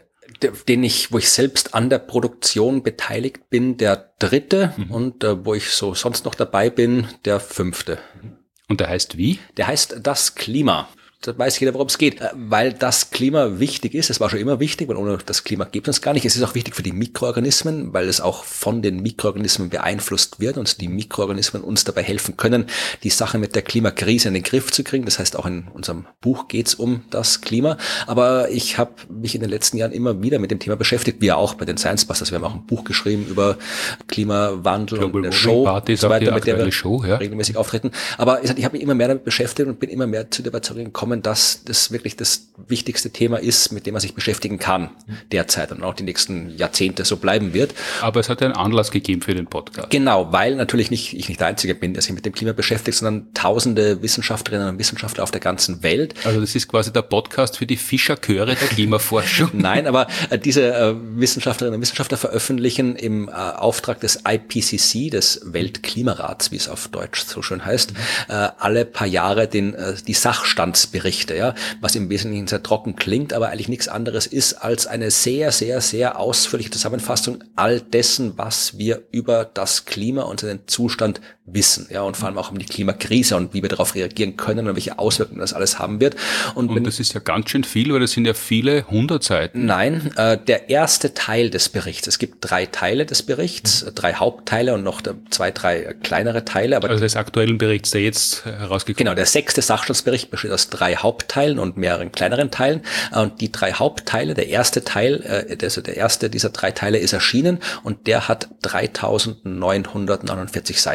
Wo ich selbst an der Produktion beteiligt bin, der 3. und wo ich so sonst noch dabei bin, der 5. Und der heißt wie? Der heißt Das Klima. Da weiß jeder, worum es geht, weil das Klima wichtig ist. Es war schon immer wichtig, weil ohne das Klima gibt es gar nicht. Es ist auch wichtig für die Mikroorganismen, weil es auch von den Mikroorganismen beeinflusst wird und die Mikroorganismen uns dabei helfen können, die Sache mit der Klimakrise in den Griff zu kriegen. Das heißt, auch in unserem Buch geht's um das Klima. Aber ich habe mich in den letzten Jahren immer wieder mit dem Thema beschäftigt, wie auch bei den Science Busters. Wir haben auch ein Buch geschrieben über Klimawandel Global und eine Show Party, und so weiter, mit der wir Show, ja, regelmäßig auftreten. Aber ich habe mich immer mehr damit beschäftigt und bin immer mehr zu der Überzeugung gekommen, dass das wirklich das wichtigste Thema ist, mit dem man sich beschäftigen kann derzeit und auch die nächsten Jahrzehnte so bleiben wird. Aber es hat einen Anlass gegeben für den Podcast. Genau, weil natürlich ich nicht der Einzige bin, der sich mit dem Klima beschäftigt, sondern tausende Wissenschaftlerinnen und Wissenschaftler auf der ganzen Welt. Also das ist quasi der Podcast für die Fischerchöre der Klimaforschung. Nein, aber diese Wissenschaftlerinnen und Wissenschaftler veröffentlichen im Auftrag des IPCC, des Weltklimarats, wie es auf Deutsch so schön heißt, alle paar Jahre die Sachstandsberichte, ja, was im Wesentlichen sehr trocken klingt, aber eigentlich nichts anderes ist als eine sehr, sehr, sehr ausführliche Zusammenfassung all dessen, was wir über das Klima und seinen Zustand wissen, ja, und vor allem auch um die Klimakrise und wie wir darauf reagieren können und welche Auswirkungen das alles haben wird. Und das ist ja ganz schön viel, weil das sind ja viele 100 Seiten. Nein, der erste Teil des Berichts, es gibt 3 Teile des Berichts, 3 Hauptteile und noch 2, 3 kleinere Teile. Aber also des aktuellen Berichts, der jetzt herausgekommen ist. Genau, der 6. Sachstandsbericht besteht aus 3 Hauptteilen und mehreren kleineren Teilen. Und die 3 Hauptteile, der erste Teil, also der erste dieser 3 Teile ist erschienen und der hat 3.949 Seiten.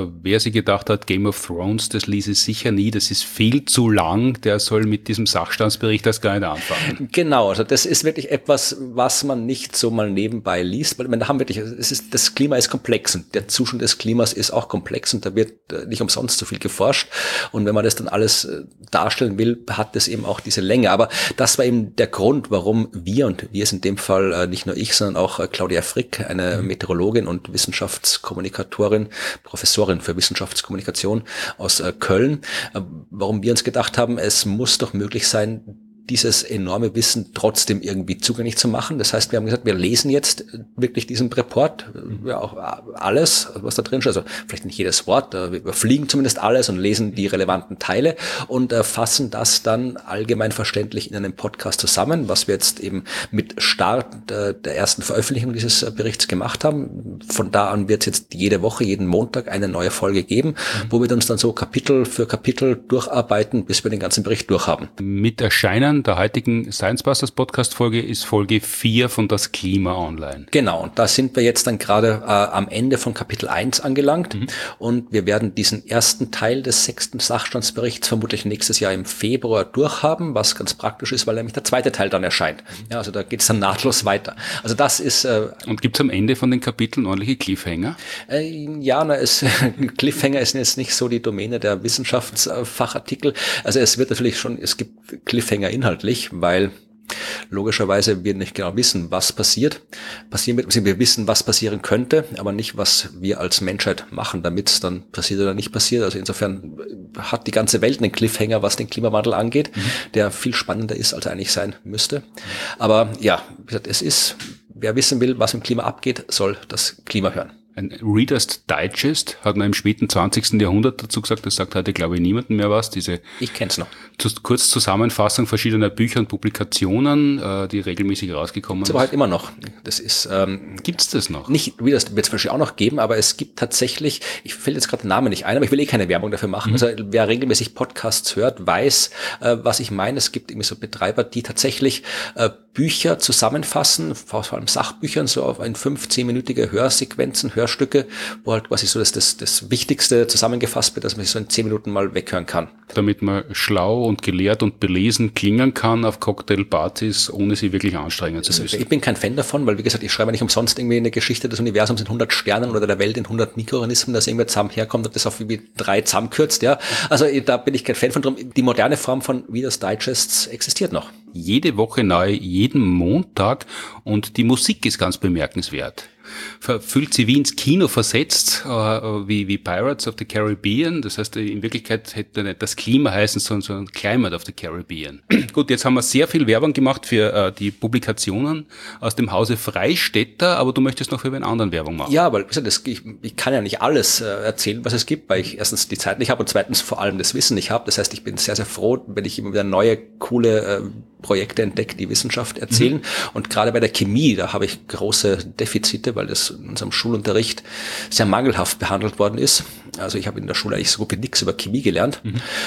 wer sich gedacht hat, Game of Thrones, das lese ich sicher nie, das ist viel zu lang, der soll mit diesem Sachstandsbericht das gar nicht anfangen. Genau, also das ist wirklich etwas, was man nicht so mal nebenbei liest, weil da haben wirklich, das Klima ist komplex und der Zustand des Klimas ist auch komplex und da wird nicht umsonst so viel geforscht und wenn man das dann alles darstellen will, hat das eben auch diese Länge, aber das war eben der Grund, warum wir, und wir ist in dem Fall nicht nur ich, sondern auch Claudia Frick, eine Meteorologin und Wissenschaftskommunikatorin, Professorin für Wissenschaftskommunikation aus Köln, warum wir uns gedacht haben, es muss doch möglich sein, dieses enorme Wissen trotzdem irgendwie zugänglich zu machen. Das heißt, wir haben gesagt, wir lesen jetzt wirklich diesen Report, ja auch alles, was da drin steht, also vielleicht nicht jedes Wort, wir überfliegen zumindest alles und lesen die relevanten Teile und fassen das dann allgemein verständlich in einem Podcast zusammen, was wir jetzt eben mit Start der ersten Veröffentlichung dieses Berichts gemacht haben. Von da an wird es jetzt jede Woche, jeden Montag eine neue Folge geben, wo wir uns dann so Kapitel für Kapitel durcharbeiten, bis wir den ganzen Bericht durchhaben. Mit Erscheinen der heutigen Sciencebusters Podcast-Folge ist Folge 4 von Das Klima online. Genau, und da sind wir jetzt dann gerade am Ende von Kapitel 1 angelangt und wir werden diesen ersten Teil des 6. Sachstandsberichts vermutlich nächstes Jahr im Februar durchhaben, was ganz praktisch ist, weil nämlich der zweite Teil dann erscheint. Ja, also da geht es dann nahtlos weiter. Also das ist... und gibt es am Ende von den Kapiteln ordentliche Cliffhanger? Cliffhanger ist jetzt nicht so die Domäne der Wissenschaftsfachartikel. Also es gibt Cliffhanger inhaltlich, weil logischerweise wir nicht genau wissen, was passieren wird. Wir wissen, was passieren könnte, aber nicht, was wir als Menschheit machen, damit es dann passiert oder nicht passiert. Also insofern hat die ganze Welt einen Cliffhanger, was den Klimawandel angeht, der viel spannender ist, als er eigentlich sein müsste. Aber ja, wie gesagt, wer wissen will, was im Klima abgeht, soll das Klima hören. Ein Reader's Digest hat man im späten 20. Jahrhundert dazu gesagt, das sagt heute, glaube ich, niemandem mehr was. Ich kenn's noch. Kurzzusammenfassung verschiedener Bücher und Publikationen, die regelmäßig rausgekommen sind. Aber halt immer noch. Das ist, gibt's das noch? Nicht, Reader's wird es wahrscheinlich auch noch geben, aber es gibt tatsächlich, ich fällt jetzt gerade der Name nicht ein, aber ich will keine Werbung dafür machen. Also wer regelmäßig Podcasts hört, weiß, was ich meine. Es gibt irgendwie so Betreiber, die tatsächlich Bücher zusammenfassen, vor allem Sachbüchern, so auf 15-minütige Hörsequenzen, Hörstücke, wo halt quasi so das Wichtigste zusammengefasst wird, dass man sich so in 10 Minuten mal weghören kann. Damit man schlau und gelehrt und belesen klingen kann auf Cocktailpartys, ohne sie wirklich anstrengen zu müssen. Ich bin kein Fan davon, weil wie gesagt, ich schreibe nicht umsonst irgendwie eine Geschichte des Universums in 100 Sternen oder der Welt in 100 Mikroorganismen, dass irgendwer zusammen herkommt und das auf irgendwie 3 zusammenkürzt, ja. Also da bin ich kein Fan von drum. Die moderne Form von Reader's Digests existiert noch. Jede Woche neu, jeden Montag, und die Musik ist ganz bemerkenswert. Fühlt sie wie ins Kino versetzt, wie Pirates of the Caribbean. Das heißt, in Wirklichkeit hätte nicht das Klima heißen, sondern so ein Climate of the Caribbean. Gut, jetzt haben wir sehr viel Werbung gemacht für die Publikationen aus dem Hause Freistetter, aber du möchtest noch für einen anderen Werbung machen. Ja, weil ich kann ja nicht alles erzählen, was es gibt, weil ich erstens die Zeit nicht habe und zweitens vor allem das Wissen nicht habe. Das heißt, ich bin sehr, sehr froh, wenn ich immer wieder neue, coole Projekte entdecke, die Wissenschaft erzählen. Und gerade bei der Chemie, da habe ich große Defizite, weil das in unserem Schulunterricht sehr mangelhaft behandelt worden ist. Also ich habe in der Schule eigentlich so gut wie nichts über Chemie gelernt.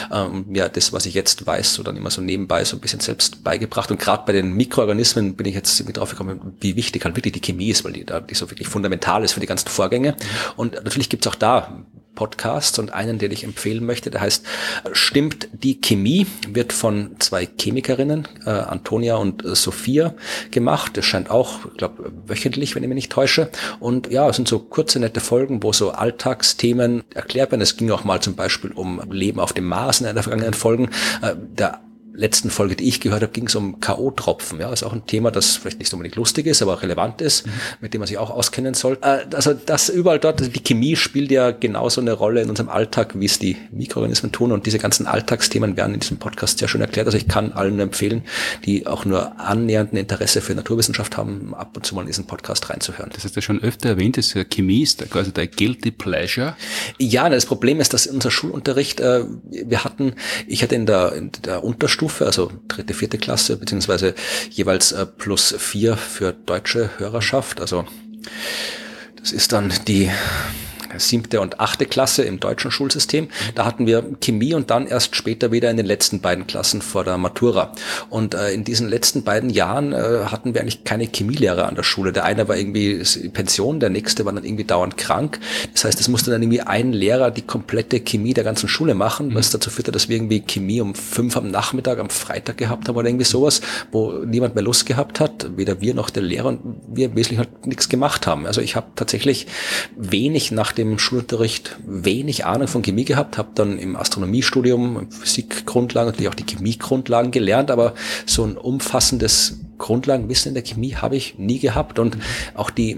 Das, was ich jetzt weiß, so dann immer so nebenbei so ein bisschen selbst beigebracht. Und gerade bei den Mikroorganismen bin ich jetzt mit drauf gekommen, wie wichtig halt wirklich die Chemie ist, weil die so wirklich fundamental ist für die ganzen Vorgänge. Und natürlich gibt's auch da Podcasts und einen, den ich empfehlen möchte, der heißt Stimmt die Chemie, wird von 2 Chemikerinnen, Antonia und Sophia, gemacht. Das scheint auch, ich glaube, wöchentlich, wenn ich mich nicht täusche. Und ja, es sind so kurze, nette Folgen, wo so Alltagsthemen erklärt werden. Es ging auch mal zum Beispiel um Leben auf dem Mars in einer der vergangenen Folgen. Der letzten Folge, die ich gehört habe, ging es um K.O.-Tropfen. Ja, ist auch ein Thema, das vielleicht nicht unbedingt lustig ist, aber relevant ist, mit dem man sich auch auskennen soll. Also das überall dort, also die Chemie spielt ja genauso eine Rolle in unserem Alltag, wie es die Mikroorganismen tun. Und diese ganzen Alltagsthemen werden in diesem Podcast sehr schön erklärt. Also ich kann allen empfehlen, die auch nur annähernd ein Interesse für Naturwissenschaft haben, ab und zu mal in diesen Podcast reinzuhören. Das hast du schon öfter erwähnt, dass Chemie ist quasi der Guilty Pleasure. Ja, das Problem ist, dass in unser Schulunterricht, ich hatte in der Unterstufe, also 3., 4. Klasse, beziehungsweise jeweils +4 für deutsche Hörerschaft. Also das ist dann die 7. und 8. Klasse im deutschen Schulsystem. Da hatten wir Chemie und dann erst später wieder in den letzten beiden Klassen vor der Matura. Und in diesen letzten beiden Jahren hatten wir eigentlich keine Chemielehrer an der Schule. Der eine war irgendwie in Pension, der nächste war dann irgendwie dauernd krank. Das heißt, es musste dann irgendwie ein Lehrer die komplette Chemie der ganzen Schule machen, was dazu führte, dass wir irgendwie Chemie um 5 am Nachmittag am Freitag gehabt haben oder irgendwie sowas, wo niemand mehr Lust gehabt hat, weder wir noch der Lehrer, und wir wesentlich halt nichts gemacht haben. Also ich habe tatsächlich wenig nach dem Schulunterricht, wenig Ahnung von Chemie gehabt, habe dann im Astronomiestudium Physikgrundlagen, natürlich auch die Chemiegrundlagen gelernt, aber so ein umfassendes Grundlagenwissen in der Chemie habe ich nie gehabt und auch die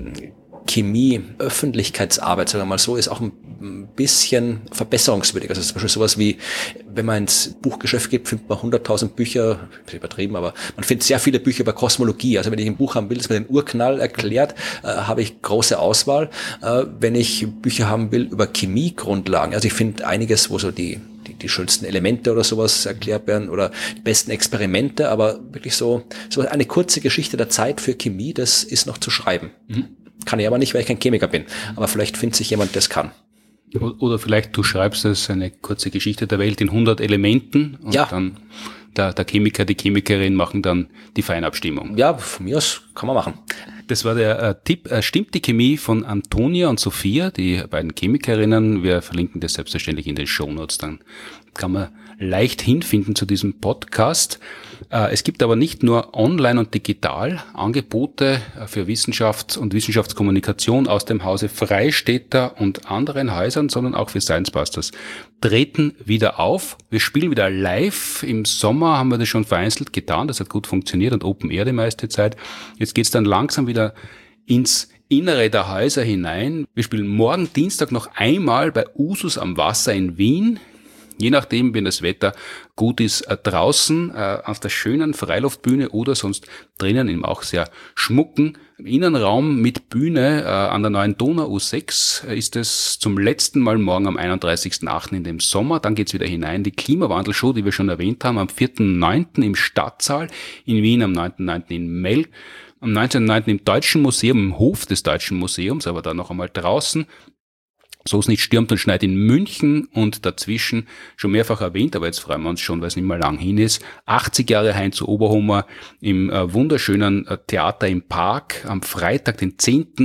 Chemie-Öffentlichkeitsarbeit, sagen wir mal so, ist auch ein bisschen verbesserungswürdig. Also zum Beispiel sowas wie, wenn man ins Buchgeschäft geht, findet man 100.000 Bücher, übertrieben, aber man findet sehr viele Bücher über Kosmologie. Also wenn ich ein Buch haben will, das mir den Urknall erklärt, habe ich große Auswahl. Wenn ich Bücher haben will über Chemiegrundlagen, also ich finde einiges, wo so die schönsten Elemente oder sowas erklärt werden oder die besten Experimente, aber wirklich so eine kurze Geschichte der Zeit für Chemie, das ist noch zu schreiben. Kann ich aber nicht, weil ich kein Chemiker bin. Aber vielleicht findet sich jemand, der es kann. Oder vielleicht du schreibst es eine kurze Geschichte der Welt in 100 Elementen und dann der Chemiker, die Chemikerin machen dann die Feinabstimmung. Ja, von mir aus kann man machen. Das war der Tipp. Stimmt die Chemie von Antonia und Sophia, die beiden Chemikerinnen. Wir verlinken das selbstverständlich in den Shownotes. Dann kann man leicht hinfinden zu diesem Podcast. Es gibt aber nicht nur online und digital Angebote für Wissenschaft und Wissenschaftskommunikation aus dem Hause Freistädter und anderen Häusern, sondern auch für Science Busters. Treten wieder auf. Wir spielen wieder live. Im Sommer haben wir das schon vereinzelt getan. Das hat gut funktioniert und Open Air die meiste Zeit. Jetzt geht's dann langsam wieder ins Innere der Häuser hinein. Wir spielen morgen Dienstag noch einmal bei Usus am Wasser in Wien. Je nachdem, wenn das Wetter gut ist, draußen auf der schönen Freiluftbühne oder sonst drinnen im auch sehr schmucken Innenraum mit Bühne an der neuen Donau U6 ist es zum letzten Mal morgen am 31.8. in dem Sommer. Dann geht's wieder hinein. Die Klimawandelshow, die wir schon erwähnt haben, am 4.9. im Stadtsaal in Wien, am 9.9. in Mel, am 19.9. im Deutschen Museum, im Hof des Deutschen Museums, aber dann noch einmal draußen. So es nicht stürmt und schneit in München und dazwischen, schon mehrfach erwähnt, aber jetzt freuen wir uns schon, weil es nicht mehr lang hin ist, 80 Jahre Heinz Oberhummer im wunderschönen Theater im Park am Freitag, den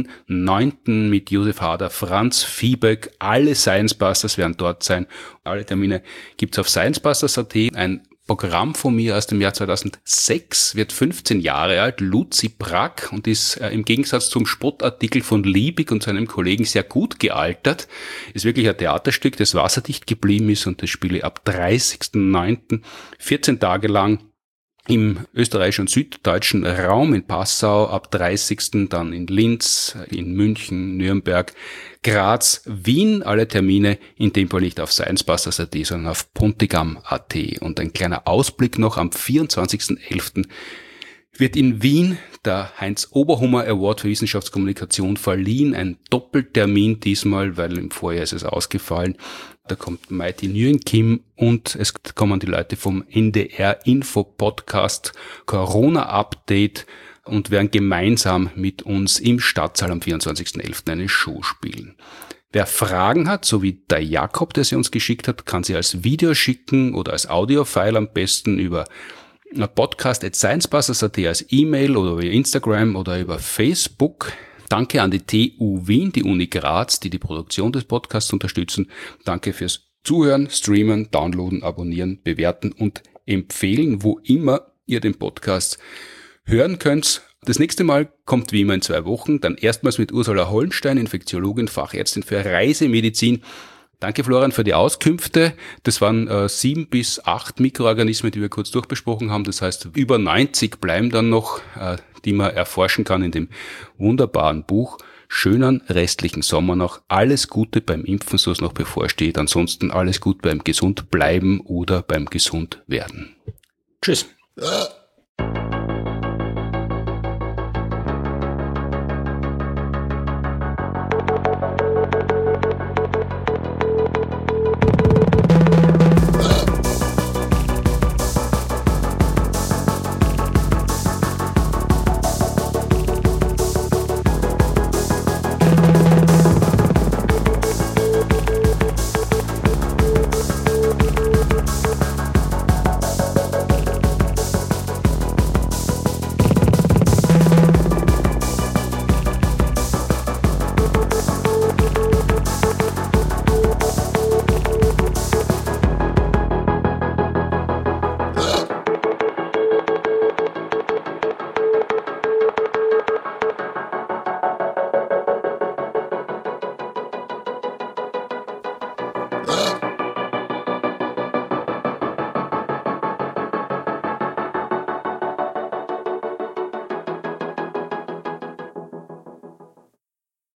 10.9. mit Josef Hader, Franz Viehböck, alle Science Busters werden dort sein. Alle Termine gibt's auf sciencebusters.at. Ein Programm von mir aus dem Jahr 2006, wird 15 Jahre alt, Luzi Brack, und ist im Gegensatz zum Spottartikel von Liebig und seinem Kollegen sehr gut gealtert. Ist wirklich ein Theaterstück, das wasserdicht geblieben ist, und das spiele ich ab 30.09. 14 Tage lang im österreichischen und süddeutschen Raum, in Passau, ab 30. dann in Linz, in München, Nürnberg, Graz, Wien. Alle Termine in dem Fall nicht auf sciencebusters.at, sondern auf pontigam.at. Und ein kleiner Ausblick noch: am 24.11. wird in Wien der Heinz Oberhummer Award für Wissenschaftskommunikation verliehen. Ein Doppeltermin diesmal, weil im Vorjahr ist es ausgefallen. Da kommt Mighty Nguyen Kim und es kommen die Leute vom NDR Info Podcast Corona Update und werden gemeinsam mit uns im Stadtsaal am 24.11. eine Show spielen. Wer Fragen hat, so wie der Jakob, der sie uns geschickt hat, kann sie als Video schicken oder als Audiofile, am besten über podcast@sciencebusters.at als E-Mail oder über Instagram oder über Facebook. Danke an die TU Wien, die Uni Graz, die die Produktion des Podcasts unterstützen. Danke fürs Zuhören, Streamen, Downloaden, Abonnieren, Bewerten und Empfehlen, wo immer ihr den Podcast hören könnt. Das nächste Mal kommt wie immer in 2 Wochen, dann erstmals mit Ursula Hollenstein, Infektiologin, Fachärztin für Reisemedizin. Danke, Florian, für die Auskünfte. Das waren 7 bis 8 Mikroorganismen, die wir kurz durchbesprochen haben. Das heißt, über 90 bleiben dann noch, die man erforschen kann in dem wunderbaren Buch. Schönen restlichen Sommer noch. Alles Gute beim Impfen, so es noch bevorsteht. Ansonsten alles gut beim gesund bleiben oder beim gesund werden. Tschüss. Tschüss.